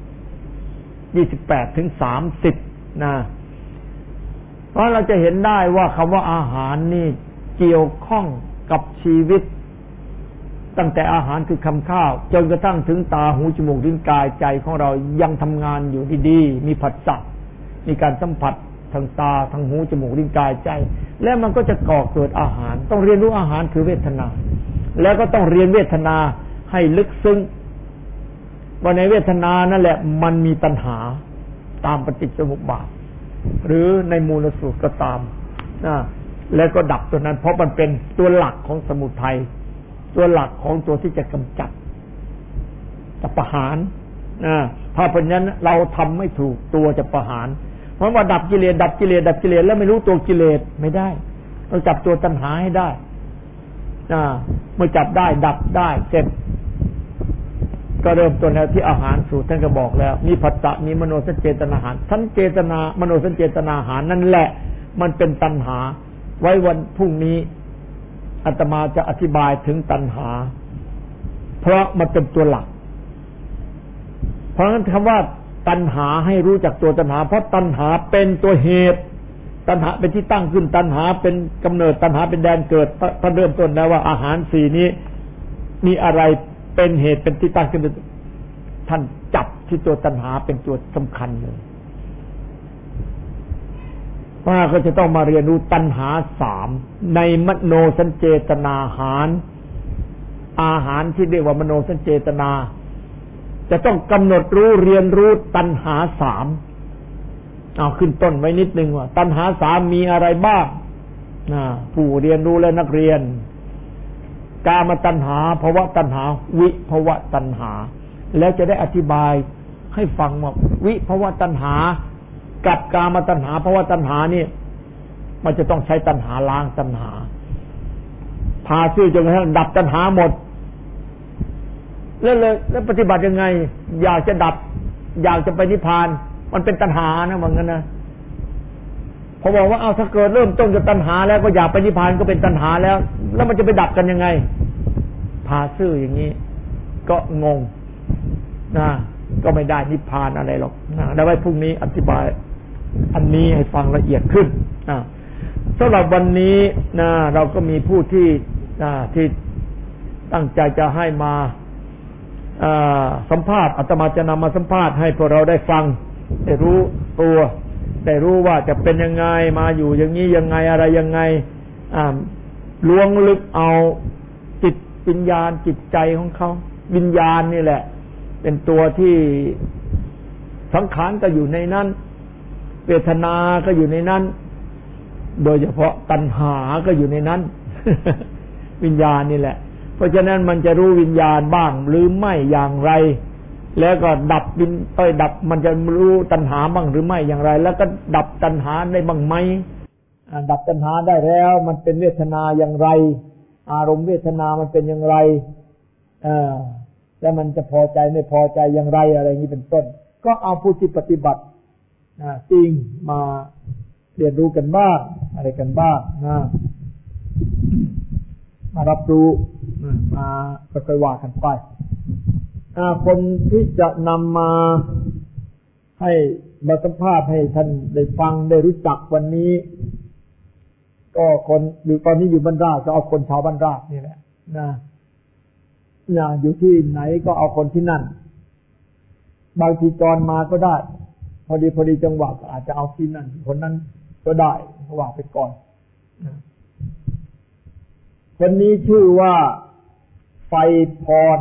28ถึง30นะเพราะเราจะเห็นได้ว่าคำว่าอาหารนี่เกี่ยวข้องกับชีวิตตั้งแต่อาหารคือคำข้าวจนกระทั่งถึงตาหูจมูกลิ้นกายใจของเรายังทำงานอยู่ดีๆมีผัสสะมีการสัมผัสทางตาทางหูจมูกลิ้นกายใจแล้วมันก็จะก่อเกิดอาหารต้องเรียนรู้อาหารคือเวทนาแล้วก็ต้องเรียนเวทนาให้ลึกซึ้งว่าในเวทนานั่นแหละมันมีตัณหาตามปฏิจจสมุปบาทหรือในมูลสูตรก็ตามแล้วก็ดับตัวนั้นเพราะมันเป็นตัวหลักของสมุทัยตัวหลักของตัวที่จะกำจัดจะประหารถ้าเป็นนั้นเราทำไม่ถูกตัวจะประหารเพราะว่าดับกิเลสแล้วไม่รู้ตัวกิเลสไม่ได้ต้องจับตัวตัณหาให้ได้เมื่อจับได้ดับได้เสร็จก็เริ่มต้นแล้วที่อาหารสูตรท่านก็บอกแล้วมีผัสสะมีมโนสัญเจตนาอาหารสัญเจตนามโนสัญเจตนาอาหารนั่นแหละมันเป็นตัณหาไว้วันพรุ่งนี้อาตมาจะอธิบายถึงตัณหาเพราะมันเป็นตัวหลักเพราะฉะนั้นคำว่าตัณหาให้รู้จักตัวตัณหาเพราะตัณหาเป็นตัวเหตุตัณหาเป็นที่ตั้งขึ้นตัณหาเป็นกำเนิดตัณหาเป็นแดนเกิดถ้าเริ่มต้นแล้วว่าอาหารสี่นี้มีอะไรเป็นเหตุเป็นที่ตั้งขึ้นท่านจับที่ตัวตัณหาเป็นตัวสำคัญเลยว่าก็จะต้องมาเรียนรู้ตัณหาสามในมโนสัญเจตนาอาหารที่เรียกว่ามโนสัญเจตนาจะต้องกำหนดรู้เรียนรู้ตัณหาสามเอาขึ้นต้นไว้นิดนึงว่าตัณหาสามมีอะไรบ้างผู้เรียนรู้และนักเรียนกามตัณหาภวตัณหาวิภวตัณหาแล้วจะได้อธิบายให้ฟังว่าวิภวตัณหากับกามตัณหาภวตัณหานี่มันจะต้องใช้ตัณหาล้างตัณหาพาซื่อจนกระทั่งดับตัณหาหมดแล้วปฏิบัติยังไงอยากจะดับอยากจะไปนิพพานมันเป็นตัณหานะว่างั้นนะพอบอกว่าเอาถ้าเกิดเริ่มต้นจากตัณหาแล้วก็อยากไปนิพพานก็เป็นตัณหาแล้วมันจะไปดับกันยังไงพาซื่ออย่างนี้ก็งงนะก็ไม่ได้นิพพานอะไรหรอกนะเดี๋ยวไว้พรุ่งนี้อธิบายอันนี้ให้ฟังละเอียดขึ้นสำหรับวันนี้นะเราก็มีผู้ที่ตั้งใจจะให้มาสัมภาษณ์อาตมาจะนำมาสัมภาษณ์ให้พวกเราได้ฟังได้รู้ตัวได้รู้ว่าจะเป็นยังไงมาอยู่อย่างนี้ยังไงอะไรยังไงล้วงลึกเอาจิตวิญญาณจิตใจของเขาวิญญาณนี่แหละเป็นตัวที่สังขารก็อยู่ในนั้นเวทนาก็อยู่ในนั้นโดยเฉพาะตัณหาก็อยู่ในนั้น วิญญาณนี่แหละเพราะฉะนั้นมันจะรู้วิญญาณบ้างหรือไม่อย่างไรแล้วก็ดับดับมันจะรู้ตัณหาบ้างหรือไม่อย่างไรแล้วก็ดับตัณหาได้บ้างไหมดับตัณหาได้แล้วมันเป็นเวทนาอย่างไรอารมณ์เวทนามันเป็นอย่างไรแล้วมันจะพอใจไม่พอใจอย่างไรอะไรนี้เป็นต้นก็เอาผู้ที่ปฏิบัติจริงมาเรียนรู้กันบ้างอะไรกันบ้างมารับรู้มาค่อยๆว่ากันไปคนที่จะนำมาให้มาสัมภาษณ์ให้ท่านได้ฟังได้รู้จักวันนี้ก็คนอยู่ตอนนี้อยู่บ้านราชก็เอาคนชาวบ้านราชนี่แหละอยู่ที่ไหนก็เอาคนที่นั่นบางทีจรมาก็ได้พอดีจังหวะก็อาจจะเอาที่นั่นคนนั้นก็ได้ว่าไปก่อนคนนี้ชื่อว่าไฟพร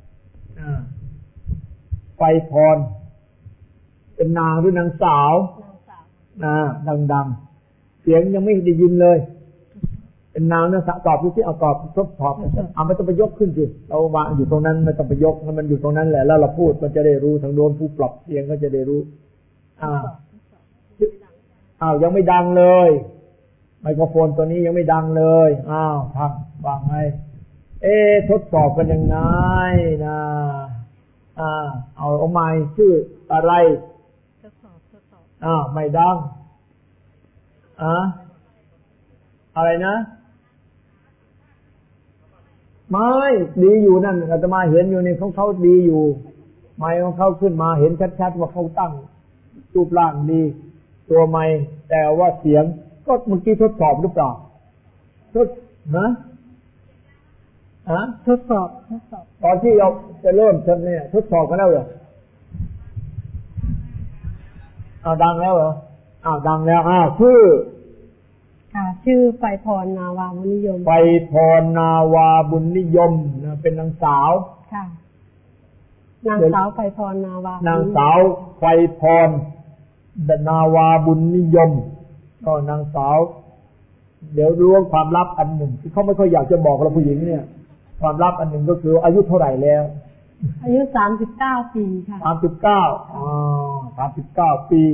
ไฟพรเป็นนางหรือนางสาวดังๆเสียงยังไม่ได้ยินเลยเป็นนางนะตอบดูที่เอาตอบทดสอบไม่ต้องไปยกขึ้นสิเราวางอยู่ตรงนั้นไม่ต้องไปยกมันอยู่ตรงนั้นแหละแล้วเราพูดมันจะได้รู้ทางโน้นผู้ปรับเสียงก็จะได้รู้ยังไม่ดังเลยไมโครโฟนตัวนี้ยังไม่ดังเลยพังวางให้ทดสอบกันยังไงนะเอาไม้ชื่ออะไรทดสอบไม่ดังอะไรนะไม่ดีอยู่นั่นอาตมาเห็นอยู่นี่เขาดีอยู่ไม้ของเขาขึ้นมาเห็นชัดๆว่าเขาตั้งรูปร่างดีตัวไม้แต่ว่าเสียงก็เมื่อกี้ทดสอบหรือเปล่าทดสอบตอนที่เราจะเริ่มเนี่ยทดสอบกันแล้วเหรอดังแล้วเหรอดังแล้วชื่อไฟพรนาวาบุญนิยมไฟพรนาวาบุญนิยมเป็นนางสาวค่ะนางสาวไฟพรนาวานางสาวไฟพรนาวาบุญนิยมก็นางสาวเดี๋ยวรู้ความลับอันหนึ่งที่เขาไม่ค่อยอยากจะบอกเราผู้หญิงเนี่ยความลับอันหนึ่งก็คืออายุเท่าไหร่แล้วอายุ39 ปีค่ะ39ปี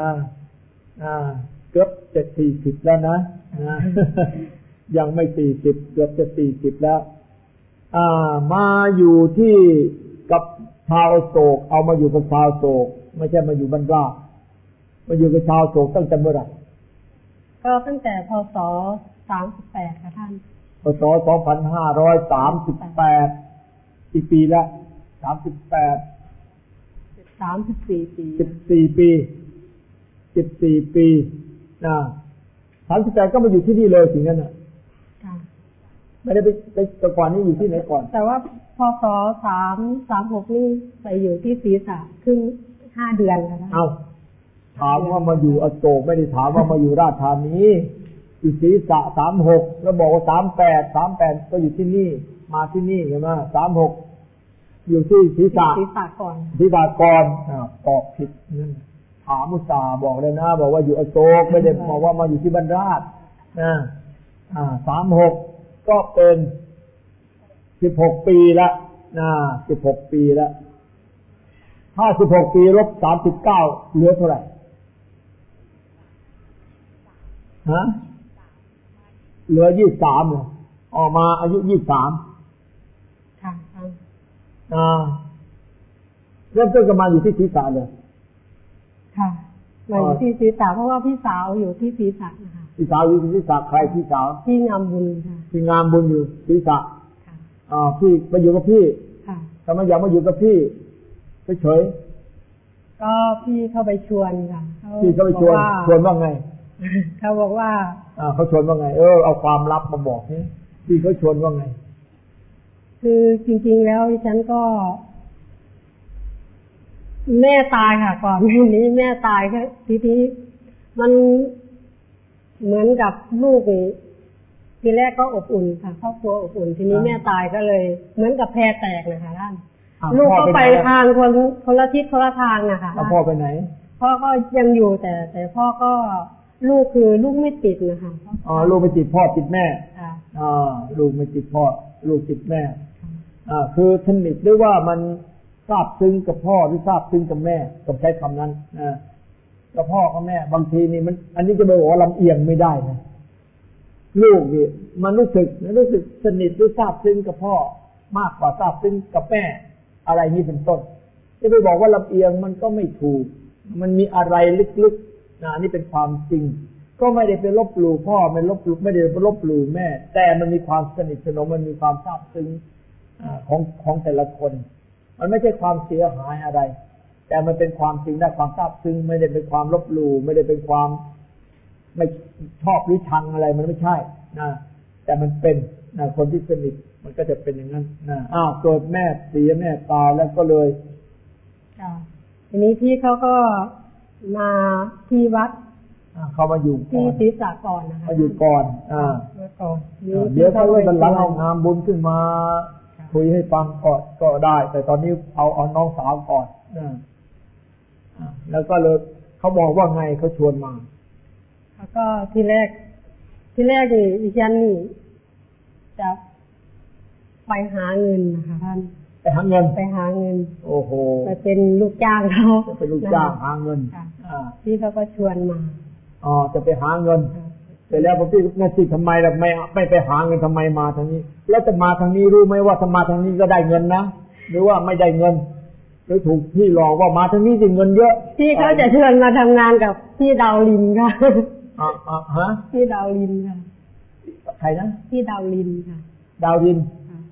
เกือบจะ40แล้วนะยังไม่40เกือบจะ40แล้วมาอยู่ที่กับชาวโศกเอามาอยู่กับชาวโศกไม่ใช่มาอยู่บรรดามาอยู่กับชาวโศกตั้งแต่เมื่อไหร่ก็ตั้งแต่พ.ศ. 38ค่ะท่านพ.ศ. 2538กี่ปีละ 34 ปี 14 ปีนะ38ก็มาอยู่ที่นี่เลยถึงนั้นน่ะไม่ได้ไปแต่ก่อนนี่อยู่ที่ไหนก่อนแต่ว่าพ.ศ. 36นี่ไปอยู่ที่ศรีษะครึ่ง5 เดือนค่ะท่านถามว่ามาอยู่อโศกไม่ได้ถามว่ามาอยู่ราชธานีอยู่ศรีษะ36แล้วบอกว่า38ก็อยู่ที่นี่มาที่นี่ใช่ไหม36อยู่ที่ศรีษะก่อนตอบผิดนั่นถามอุตส่าห์บอกเลยนะบอกว่าอยู่อโศกไม่ได้บอกว่ามาอยู่ที่บรรดานะ36ก็เป็น16 ปีละ16 ปีละถ้า16 ปีลบ39เหลือเท่าไหร่เหลือ23เลยออกมาอายุ23 ค่ะเริ่มต้นก็มาอยู่ที่ศรีษะเลยค่ะมาอยู่ที่ศรีษะเพราะว่าพี่สาวอยู่ที่ศรีษะนะคะพี่สาวอยู่ที่ศรีษะใครพี่สาวพี่งามบุญค่ะพี่งามบุญอยู่ศรีษะพี่มาอยู่กับพี่ค่ะทำไมอยากมาอยู่กับพี่เฉยก็พี่เข้าไปชวนค่ะพี่เข้าไปชวนว่าไงเขาบอกว่าเขาชวนว่าไงเอาความลับมาบอกนี่พี่เขาชวนว่าไงคือจริงๆแล้วดิฉันก็แม่ตายค่ะก่อนนี้แม่ตายค่ะทีนี้มันเหมือนกับลูกทีแรกก็อบอุ่นค่ะครอบครัวอบอุ่นทีนี้แม่ตายก็เลยเหมือนกับแพรแตกนะคะท่านลูกก็ไปทางคนละทิศคนละทางนะคะพ่อไปไหนพ่อก็ยังอยู่แต่พ่อก็ลูกคือลูกไม่ติดนะคะลูกไม่ติดพ่อติดแม่ลูกไม่ติดพ่อลูกติดแม่คือสนิทหรือว่ามันทราบซึ้งกับพ่อหรือทราบซึ้งกับแม่ต้องใช้คำนั้นกับพ่อกับแม่บางทีนี่มันอันนี้จะไปบอกว่าลำเอียงไม่ได้นะลูกนี่มันรู้สึกสนิทหรือทราบซึ้งกับพ่อมากกว่าทราบซึ้งกับแม่อะไรนี้เป็นต้นจะไปบอกว่าลำเอียงมันก็ไม่ถูกมันมีอะไรลึกๆนี่เป็นความจริงก็ไม่ได้ไปลบหลู่พ่อไม่ได้ไปลบหลู่แม่แต่มันมีความสนิทสนมมันมีความซาบซึ้งของแต่ละคนมันไม่ใช่ความเสียหายอะไรแต่มันเป็นความจริงได้ความซาบซึ้งไม่ได้เป็นความลบหลู่ไม่ได้เป็นความไม่ชอบหรือชังอะไรมันไม่ใช่นะแต่มันเป็นคนที่สนิทมันก็จะเป็นอย่างนั้นเกิดแม่เสียแม่ตายแล้วก็เลยทีนี้พี่เขาก็มาที่วัดเขามาอยู่ที่ศรีษะก่อนนะคะมาอยู่ก่อนเดี๋ยวเขาเลยบรรลัยเอางามบุญขึ้นมาคุยให้ฟังก็ได้แต่ตอนนี้เอาน้องสาวก่อนแล้วก็เลยเขาบอกว่าไงเขาชวนมาแล้วก็ที่แรกดิฉันนี่จะไปหาเงินนะคะท่านไปหาเงินโอ้โหไปเป็นลูกจ้างเขาเป็นลูกจ้างหาเงินพี่เขาก็ชวนมาจะไปหาเงินแต่แล้วพี่นั่นสิทำไมล่ะไม่ไปหาเงินทำไมมาทางนี้แล้วจะมาทางนี้รู้ไหมว่าถ้ามาทางนี้ก็ได้เงินนะหรือว่าไม่ได้เงินหรือถูกพี่หลอกว่ามาทางนี้จะเงินเยอะพี่เขาจะเชิญมาทำงานกับพี่ดาวลินค่ะพี่ดาวลินค่ะใครนะพี่ดาวลินค่ะดาวลิน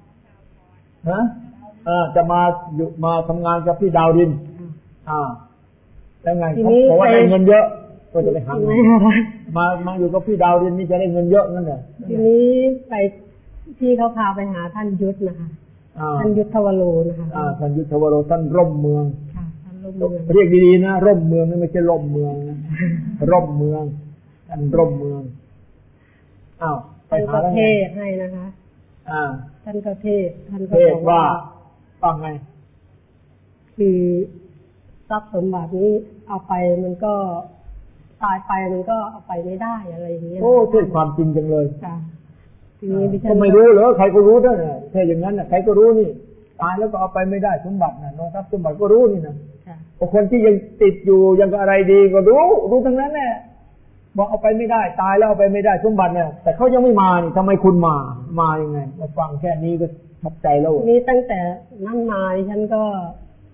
จะมาทำงานกับพี่ดาวลินแล้วไงเขาบอกว่าได้เงินเยอะก็จะไปหาเงินมาอยู่กับพี่ดาวลินนี่จะได้เงินเยอะนั่นแหละทีนี้ไปพี่เขาพาไปหาท่านยุทธนะคะท่านยุทธวโรนะคะท่านยุทธวโรท่านร่มเมืองเรียกดีๆนะร่มเมืองนี่ไม่ใช่ร่มเมืองนะร่มเมืองท่านร่มเมืองไปหาเทศให้นะคะท่านก็เทศท่านก็บอกว่าฟังไงคือทรัพย์สมบัตินี้เอาไปมันก็ตายไปมันก็เอาไปไม่ได้อะไรอย่างเงี้ยโอ้เทศความจริงจังเลยทีนี้ดิฉันก็ไม่รู้เหรอใครก็รู้ได้น่ะแค่อย่างนั้นน่ะใครก็รู้นี่ตายแล้วก็เอาไปไม่ได้สมบัติน่ะทรัพย์สมบัติก็รู้นี่นะคนที่ยังติดอยู่ยังก็อะไรดีก็รู้ทั้งนั้นแหละบอกเอาไปไม่ได้ตายแล้วเอาไปไม่ได้สมบัติเนี่ยแต่เขายังไม่มานี่ทำไมคุณมายังไงมาฟังแค่นี้ก็ทับใจแล้วนี่ตั้งแต่นั้นมาฉันก็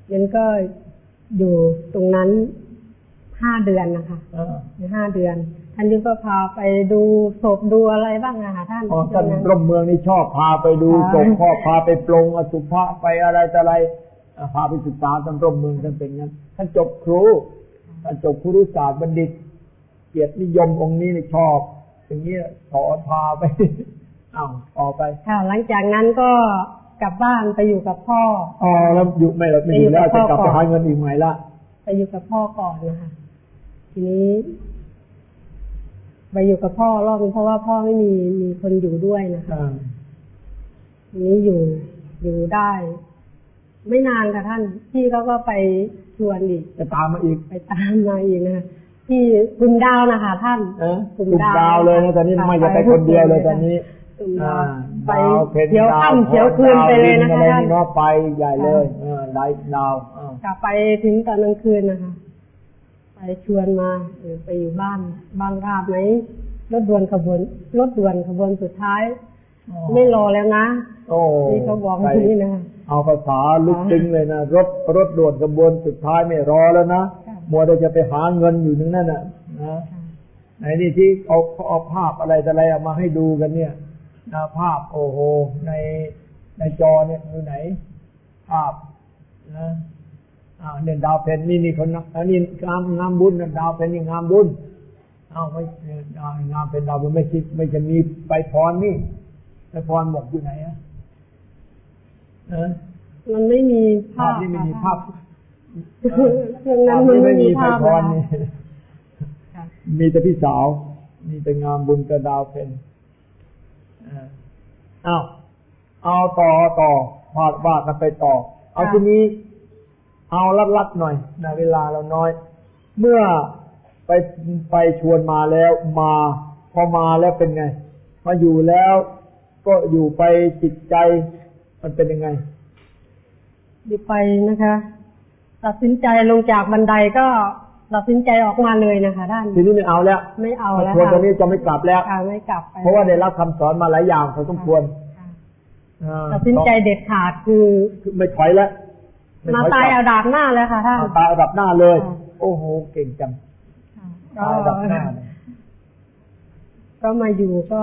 งั้นก็อยู่ตรงนั้น5 เดือนนะคะ5 เดือนท่านยุก็พาไปดูศพดูอะไรบ้างนะคะท่านท่านร่มเมืองนี่ชอบพาไปดูศพพ่อพาไปปลงอสุภะไปอะไรแต่อะไรพาไปศึกษาท่านร่มเมืองท่านเป็นงั้นท่านจบครูท่านจบครุศาสตร์บัณฑิตเกียรตินิยมองค์นี้นี่ชอบอย่างนี้สอนพาไปต่อไปค่ะหลังจากนั้นก็กลับบ้านไปอยู่กับพ่อแล้วอยู่ไม่อยู่แล้วจะกลับไปหาเงินอีกไหมล่ะไปอยู่กับพ่อก่อนนะคะทีนี้ไปอยู่กับพ่อรอบนึงเพราะว่าพ่อไม่มีคนอยู่ด้วยนะคะทีนี้อยู่ได้ไม่นานค่ะท่านพี่เขาก็ไปชวนอีกไปตามมาอีกนะคะที่กลุ่มดาวนะคะท่านกลุ่มดาวเลยนะตอนนี้ไม่จะไปคนเดียวเลยตอนนี้ไปเที่ยวค่ำเที่ยวคืนไปเลยนะคะท่านก็ไปใหญ่เลยได้ดาวกลับไปถึงตอนกลางคืนนะคะไปชวนมาไปอยู่บ้านบางราบไหมรถด่วนขบวนสุดท้ายไม่รอแล้วนะนี่เขาบอกอย่างนี้นะเอาภาษาลึกซึ้งเลยนะรถด่วนขบวนสุดท้ายไม่รอแล้วนะมัวแต่จะไปหาเงินอยู่นึงนั่นน่ะนะไหนนี่ที่เอาภาพอะไรแต่อะไรมาให้ดูกันเนี่ยภาพโอ้โหในจอเนี่ยอยู่ไหนภาพนะเนี่ยดาวเพนนี่คนอันนี้งามบุญนะดาวเพนนี่งามบุญไม่งามเป็นดาวบุญไม่จะมีไปพรนี่ไปพรบอกอยู่ไหนมันไม่มีภาพนี่ไม่มีภาพนั้นมันไม่มีภาพนี่มีแต่พี่สาวมีแต่งามบุญกับดาวเพนเอาต่อว่ากันไปต่อเอาทีนี้เอาลัดๆหน่อยนะเวลาเราน้อยเมื่อไปชวนมาแล้วพอมาแล้วเป็นไงมาอยู่แล้วก็อยู่ไปจิตใจมันเป็นยังไงอยู่ไปนะคะตัดสินใจลงจากบันไดก็ตัดสินใจออกมาเลยนะคะท่านทีนี้ไม่เอาแล้วชวนตอนนี้จะไม่กลับแล้วไม่กลับเพราะว่าได้รับคำสอนมาหลายอย่างพอสมควรตัดสินใจเด็ดขาดคือไม่ถอยแล้วมาตายเอาดาบหน้าแล้วค่ะท่านตายเอาดาบหน้าเลยโอ้โหเก่งจังตายเอาดาบหน้าก็มาอยู่ก็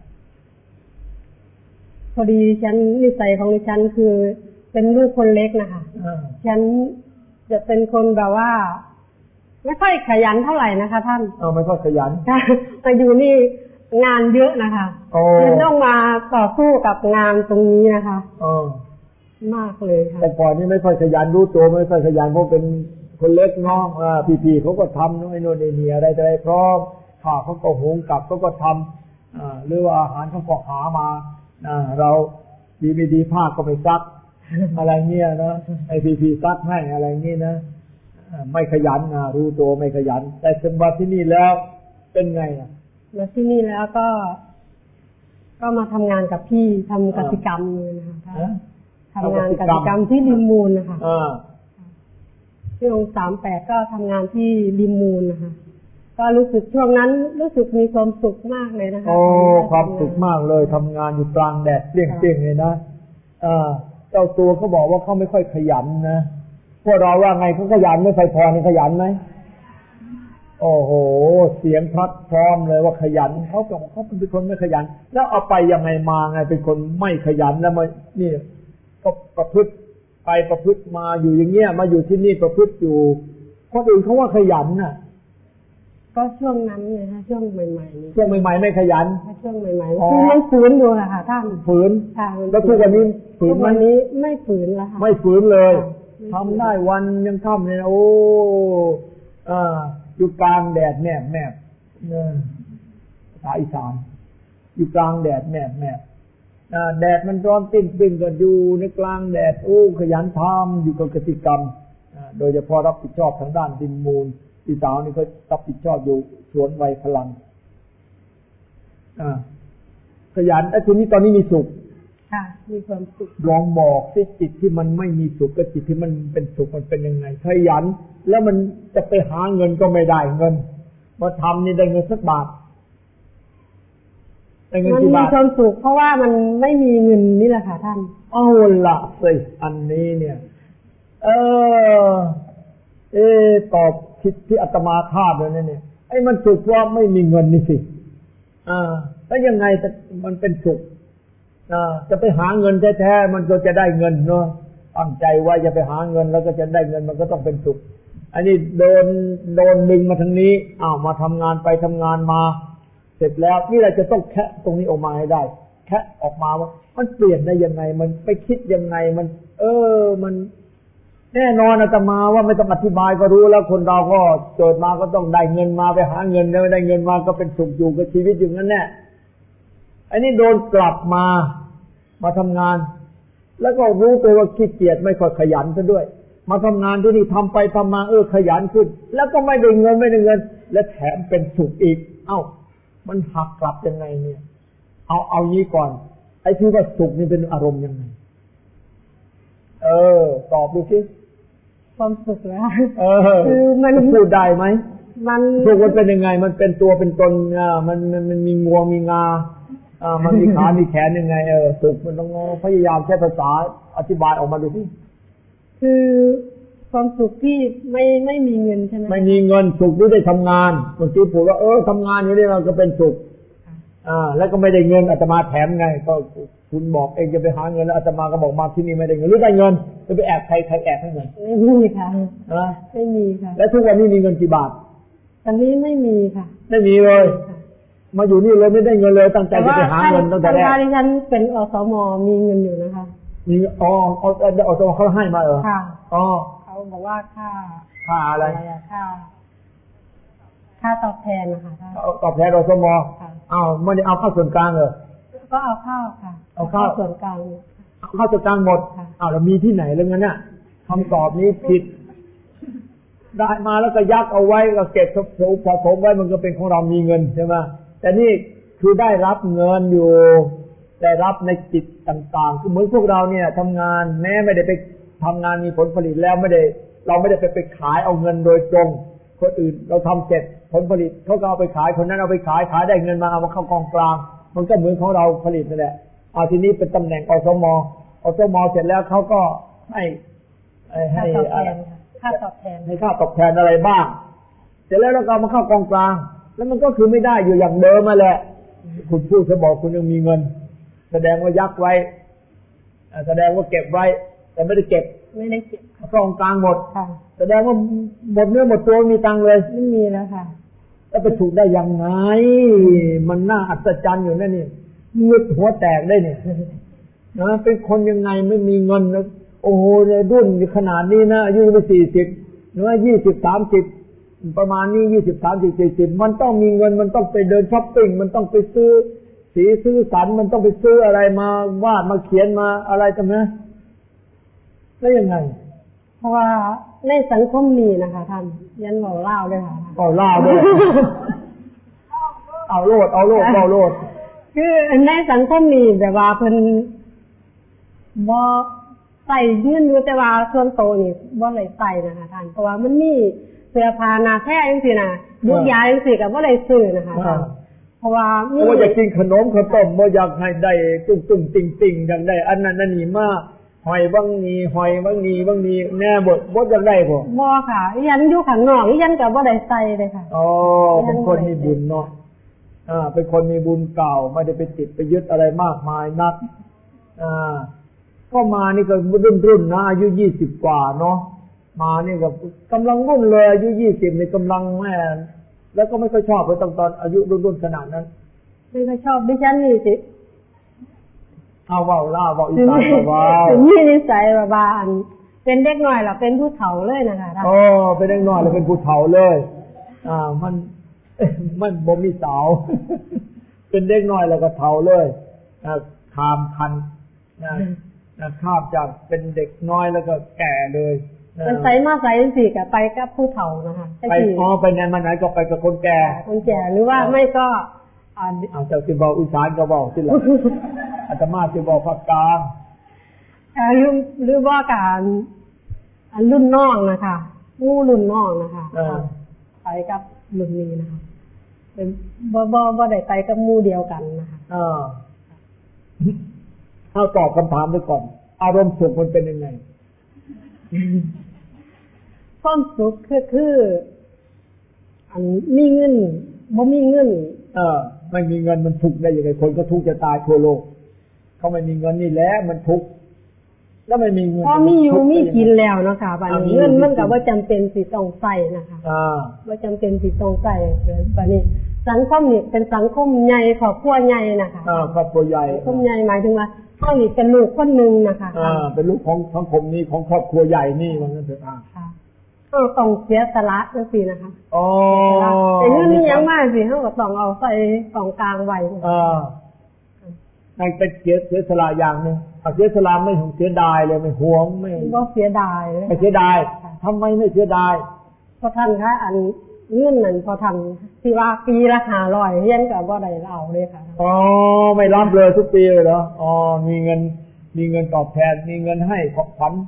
พอดีฉันนิสัยของดิฉันคือเป็นลูกคนเล็กนะคะฉันจะเป็นคนแบบว่าไม่ค่อยขยันเท่าไหร่นะคะท่านไม่ค่อยขยันมาอยู่นี่งานเยอะนะคะต้องมาต่อสู้กับงานตรงนี้นะคะมากเลยค่ะแต่ก่อนนี่ไม่ค่อยขยันรู้ตัวไม่ค่อยขยันเพราะเป็นคนเล็กน้องพี่ๆเขาก็ทำน้อยโน่นนี่อะไรแต่อะไรพร้อมข้าวเขาก็หุงกับเขาก็ทำหรือว่าอาหารเขาก็หามาเราดีไม่ดีผ้าก็ไปซักอะไรเงี้ยนะไอ้พี่ๆซักให้อะไรเงี้ยนะไม่ขยันรู้ตัวไม่ขยันแต่สมบัติที่นี่แล้วเป็นไงมาที่นี่แล้วก็มาทำงานกับพี่ทำกสิกรรมเลยนะคะทำงานกสิกรรมที่ริมมูลนะคะที่องค์38ก็ทำงานที่ริมมูลนะคะก็รู้สึกช่วงนั้นรู้สึกมีความสุขมากเลยนะคะความสุขมากเลยทำงานอยู่กลางแดดเปรี้ยงๆเลยนะเจ้าตัวเขาบอกว่าเขาไม่ค่อยขยันนะพวกเราว่าไงเขาขยันไม่ใส่พรนี่ขยันไหมโอ้โหเสียงพัดพร้อมเลยว่าขยันเขาบอกเขาเป็นคนไม่ขยันแล้วเอาไปยังไงมาไงเป็นคนไม่ขยันแล้วมานี่ก็ประพฤติไปประพฤติมาอยู่อย่างเงี้ยมาอยู่ที่นี่ประพฤติอยู่คนอื่นเขาว่าขยันน่ะก็ช่วงนั้นเลยค่ะช่วงใหม่ๆนี่ช่วงใหม่ๆไม่ขยันช่วงใหม่ๆคือมันฝืนอยู่ค่ะท่านฝืนแล้วทุกวันนี้ฝืนวันนี้ไม่ฝืนแล้วค่ะไม่ฝืนเลยทำได้วันยังค่ำเลยโอ้อยู่กลางแดดแนบภาษาอีสานอยู่กลางแดดแนบแดดมันร้อนติ้งๆกันอยู่ในกลางแดดโอ้ขยันทำอยู่กับกสิกรรมโดยเฉพาะรับผิดชอบทางด้านดินมูลพี่สาวนี่เขารับผิดชอบอยู่สวนไวพลังขยันไอ้ทีนี้ตอนนี้มีสุขค่ะมีความสุขลองบอกสิจิตที่มันไม่มีสุขกับจิตที่มันเป็นสุขมันเป็นยังไงขยันแล้วมันจะไปหาเงินก็ไม่ได้เงินมาทำนี่ได้เงินสักบาทได้เงินกี่บาทมันมีความสุขเพราะว่ามันไม่มีเงินนี่แหละค่ะท่านเอาละสิอันนี้เนี่ยตอบผิดที่อาตมาคาดเลยเนี่ยไอ้มันสุขเพราะไม่มีเงินนี่สิแล้วยังไงมันเป็นสุขจะไปหาเงินแท้ๆมันก็จะได้เงินเนาะตั้งใจว่าจะไปหาเงินแล้วก็จะได้เงินมันก็ต้องเป็นสุขอันนี้โดนดึงมาทางนี้มาทำงานไปทำงานมาเสร็จแล้วนี่เราจะต้องแคะตรงนี้ออกมาให้ได้แคะออกมาว่ามันเปลี่ยนได้ยังไงมันไปคิดยังไงมันมันแน่นอนอาตมาว่าไม่ต้องอธิบายก็รู้แล้วคนเราก็เกิดมาก็ต้องได้เงินมาไปหาเงินแล้วได้เงินมาก็เป็นสุขอยู่กับชีวิตอยู่งั้นแน่อันนี้โดนกลับมาทำงานแล้วก็รู้ตัวว่าขี้เกียจไม่ค่อยขยันซะด้วยมาทำงานที่นี่ทำไปทำมาขยันขึ้นแล้วก็ไม่ได้เงินและแถมเป็นสุขอีกมันหักกลับยังไงเนี่ยเอางี้ก่อนไอ้ที่ว่าสุขนี่เป็นอารมณ์ยังไงตอบดูสิความสุขแล้วคือมันพูดได้ไหมมันสุขมันเป็นยังไงมันเป็นตัวเป็นตนมันมีงวงมีงามันมีขามีแขนยังไงสุขมันต้องพยายามใช้ภาษาอธิบายออกมาดูสิคือความสุขที่ไม่มีเงินใช่ไหมไม่มีเงินสุขที่ได้ทำงานบางทีพูดว่าทำงานอยู่นี่มันก็เป็นสุขแล้วก็ไม่ได้เงินอาตมาแถมไงก็คุณบอกเองจะไปหาเงินแล้วอาตมาก็บอกมาที่นี่ไม่ได้เงินหรือได้เงินจะไปแอบใครแอบให้เงินไม่มีค่ะไม่มีค่ะแล้วทุกวันนี้มีเงินกี่บาทตอนนี้ไม่มีค่ะไม่มีเลยมาอยู่นี่เลยไม่ได้เงินเลยตั้งใจจะไปหาเงินตั้งแต่แรกแต่ที่ฉันเป็นอสม.มีเงินอยู่นะคะมีอสม.เขาให้มาเหรอค่ะเขาบอกว่าค่าอะไรค่าตอบแทนนะคะตอบแทนอสม.ไม่ได้เอาเข้าส่วนกลางเหรอก็เอาเข้าค่ะเอาเข้าส่วนกลางเอาเข้าส่วนกลางหมดแล้วมีที่ไหนเรื่องนั้นน่ะคำตอบนี้ผิดได้มาแล้วก็ยักเอาไว้ก็เก็บผสมไว้มันก็เป็นของเรามีเงินใช่ไหมแต่นี่คือได้รับเงินอยู่ได้รับในจิตต่างๆคือเหมือนพวกเราเนี่ยทำงานแม้ไม่ได้ไปทำงานมีผลผลิตแล้วเราไม่ได้ไปขายเอาเงินโดยตรงคนอื่นเราทำเสร็จผลผลิตเขาก็เอาไปขายคนนั้นเอาไปขายได้เงินมาเอามาเข้ากองกลางมันก็เหมือนของเราผลิตนั่นแหละทีนี้เป็นตำแหน่งอสม.เสร็จแล้วเขาก็ให้ค่าตอบแทนให้ค่าตอบแทนอะไรบ้างเสร็จแล้วเราก็เอามาเข้ากองกลางแล้วมันก็คือไม่ได้อยู่อย่างเดิมมาแหละคุณพูดจะบอกคุณยังมีเงินแสดงว่ายักไว้แสดงว่าเก็บไว้แต่ไม่ได้เก็บกองกลางหมดแสดงว่าหมดเนื้อหมดตัวมีตังค์เลยไม่มีแล้วค่ะแล้วไปถูกได้ยังไงมันน่าอัศจรรย์อยู่นั่นนี่เงือกหัวแตกได้เนี่ยเป็นคนยังไงไม่มีเงินนะโอ้โหในรุ่นขนาดนี้นะอายุไป40หรือว่า20-30ประมาณนี้20-30-40มันต้องมีเงินมันต้องไปเดินช้อปปิ้งมันต้องไปซื้อสีซื้อสันมันต้องไปซื้ออะไรมาวาดมาเขียนมาอะไรจำนะแล้วยังไงเพราะว่าในสังคมมีนะคะท่านยันบอกเล่าด้วยค่ะเล่าด้วยเอาโลดคือในสังคมมีแบบว่าเพิ่นบ่ใส่เงินอยู่แต่ว่าส่วนโตนี่บ่ได้ใส่นะคะท่านเพราะว่ามันมีเสื้อผ้าหน้าแพร่จังซี่น่ะยุกยาจังซี่ก็บ่ได้ซื้อนะคะเพราะว่าอยากกินขนมข้าวต้มบ่อยากให้ได้ตุ้งๆติ่งๆอยากได้อันนั้นอันนี้มาหอยบางนี้แน่บ่อยากได้บ่ค่ะยันอยู่ข้างนอกยันก็บ่ได้ใส่เลยค่ะเป็นคนมีบุญเนาะเป็นคนมีบุญเก่าไม่ได้ไปติดไปยึดอะไรมากมายนักก็มานี่ก็รุ่นนะอายุ20กว่าเนาะมานี่ก็กำลังรุ่นเลยอายุ20นี่กำลังแม่แล้วก็ไม่ค่อยชอบเลยตอนอายุรุ่นขนาดนั้นไม่ค่อยชอบดิฉันนี่สิเอาเว้าอีสานก็ว่านี่นิสัยบ้านเป็นเด็กน้อยล่ะเป็นผู้เฒ่าเลยนะคะเป็นเด็กน้อยแล้วเป็นผู้เฒ่าเลยมันบ่มีสาวเป็นเด็กน้อยแล้วก็เฒ่าเลยข้ามคันข้ามจากเป็นเด็กน้อยแล้วก็แก่เลยมันใส่มาใส่สิก็ไปกับผู้เฒ่านะคะไปไหนมาไหนก็ไปกับคนแก่หรือว่าไม่ก็เจ้าสิบอกอีสานก็บอกสิล่ะอาตมาสิบอกภาคกลางหรือว่าการรุ่นน้องนะคะรุ่นน้องนะคะไปกับรุ่นนี้นะคะเป็นบ่ได้ไปกับหมู่เดียวกันนะคะเอาตอบคำถามไปก่อนอารมณ์สุขมันเป็นยังไงความสุขคืออันมีเงินบ่มีเงินไม่มีเงินมันทุกข์ได้ยังไงคนก็ทุกข์จะตายทั่วโลกเขาไม่มีเงินนี่แหละมันทุกข์แล้วไม่มีเงินพอมีอยู่มีกินแล้วเนาะค่ะบัดนี้เงินมันก็บ่จำเป็นสิต้องใช้นะคะบ่จำเป็นสิต้องใช้บัดนี้สังคมนี่เป็นสังคมใหญ่ครอบครัวใหญ่นะคะครอบครัวใหญ่สังคมใหญ่หมายถึงว่าเฮานี่เป็นลูกคนนึงนะคะเป็นลูกของสังคมนี้ของครอบครัวใหญ่นี่ว่างั้นเถอะค่ะต้องเสียสละจังซี่นะคะแต่เงินนี่ยังมาสิเฮาก็ต้องเอาใส่กองกลางไว้นั่นเป็นเสียสละอย่างนึงเสียสละไม่หวงเสียดายเลยไม่หวงไม่เสียดายไม่เสียดายทำไมไม่เสียดายพอท่านคะอันเงินนั่นพอท่านที่ว่าปีละ500เฮียนก็บ่ได้เอาเลยค่ะไม่รับเลยทุกปีเลยเหรอมีเงินตอบแทนมีเงินให้ขวัญ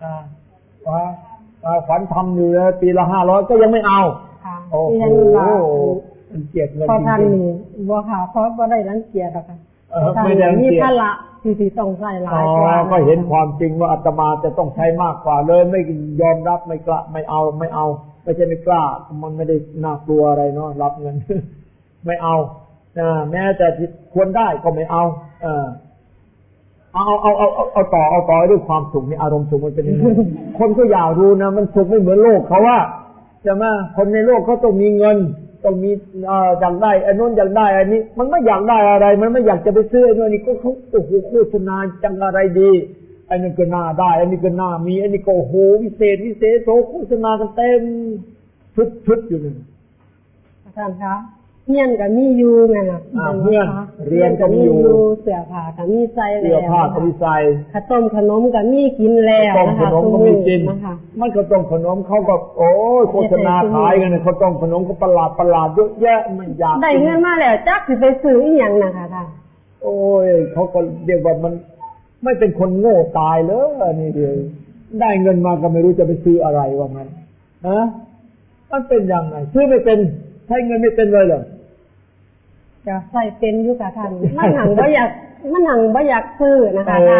ขวัญทำอยู่เลยปีละ500ก็ยังไม่เอาโอ้โหมันเกลียดเงินจริงๆพอท่านนี่บ่ค่ะเพราะบ่ได้รังเกียจหรอกค่ะไม่ได้มีภาระที่ต้องใช้หลายกว่าก็เห็นความจริงว่าอาตมาจะต้องใช้มากกว่าเลยไม่ยอมรับไม่กล้าไม่เอาไม่ใช่ไม่กล้ามันไม่ได้น่ากลัวอะไรเนาะรับเงินไม่เอาแม้แต่ควรได้ก็ไม่เอาเอาต่อด้วยความสุขนี่อารมณ์สุขมันเป็นยังไงคนก็อยากรู้นะมันสุขไม่เหมือนโลกเขาว่าใช่ไหมคนในโลกเขาต้องมีเงินต้องมีอยากได้อันนู้นอยากได้อันนี้มันไม่อยากได้อะไรมันไม่อยากจะไปซื้อไอ้นู่นนี่ก็เขาโอ้โหโฆษณาจังอะไรดีอันนี้ก็น่าได้อันนี้ก็น่ามีอันนี้ก็โอ้โหวิเศษโฆษณากันเต็มชุดอยู่เลยอาจารย์คะเฮียนก็มีอยู่ไงล่ะเรียนก็มีอยู่เสื้อผ้าก็มีใส่แล้วเสื้อผ้าก็มีใส่ขนมก็มีกินแล้วนะคะขนมก็มีกินมันก็ต้องขนมเขาก็โอ้โฆษณาขายกันเขาต้องขนมก็ประหลาดเยอะแยะมันอยากได้เงินมาแล้วจักสิไปซื้ออีหยังนะคะท่านโอ้ยเขาก็เรียกว่ามันไม่เป็นคนโง่ตายเลยนี่เดียวได้เงินมาก็ไม่รู้จะไปซื้ออะไรว่างั้นมันเป็นยังไงซื้อไม่เป็นใช้เงินไม่เป็นเลยเหรอจะใส่เป็นอยู่กับท่านมันหังบ่อยากซื้อนะคะท่าน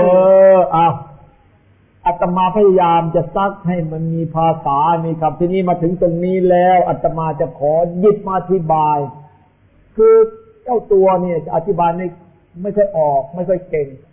อาตมาพยายามจะซักให้มันมีภาษามีคำที่นี่มาถึงตรงนี้แล้วอาตมาจะขอหยิบมาอธิบายคือเจ้าตัวเนี่ยจะอธิบายไม่ค่อยออกไม่ค่อยเก่ง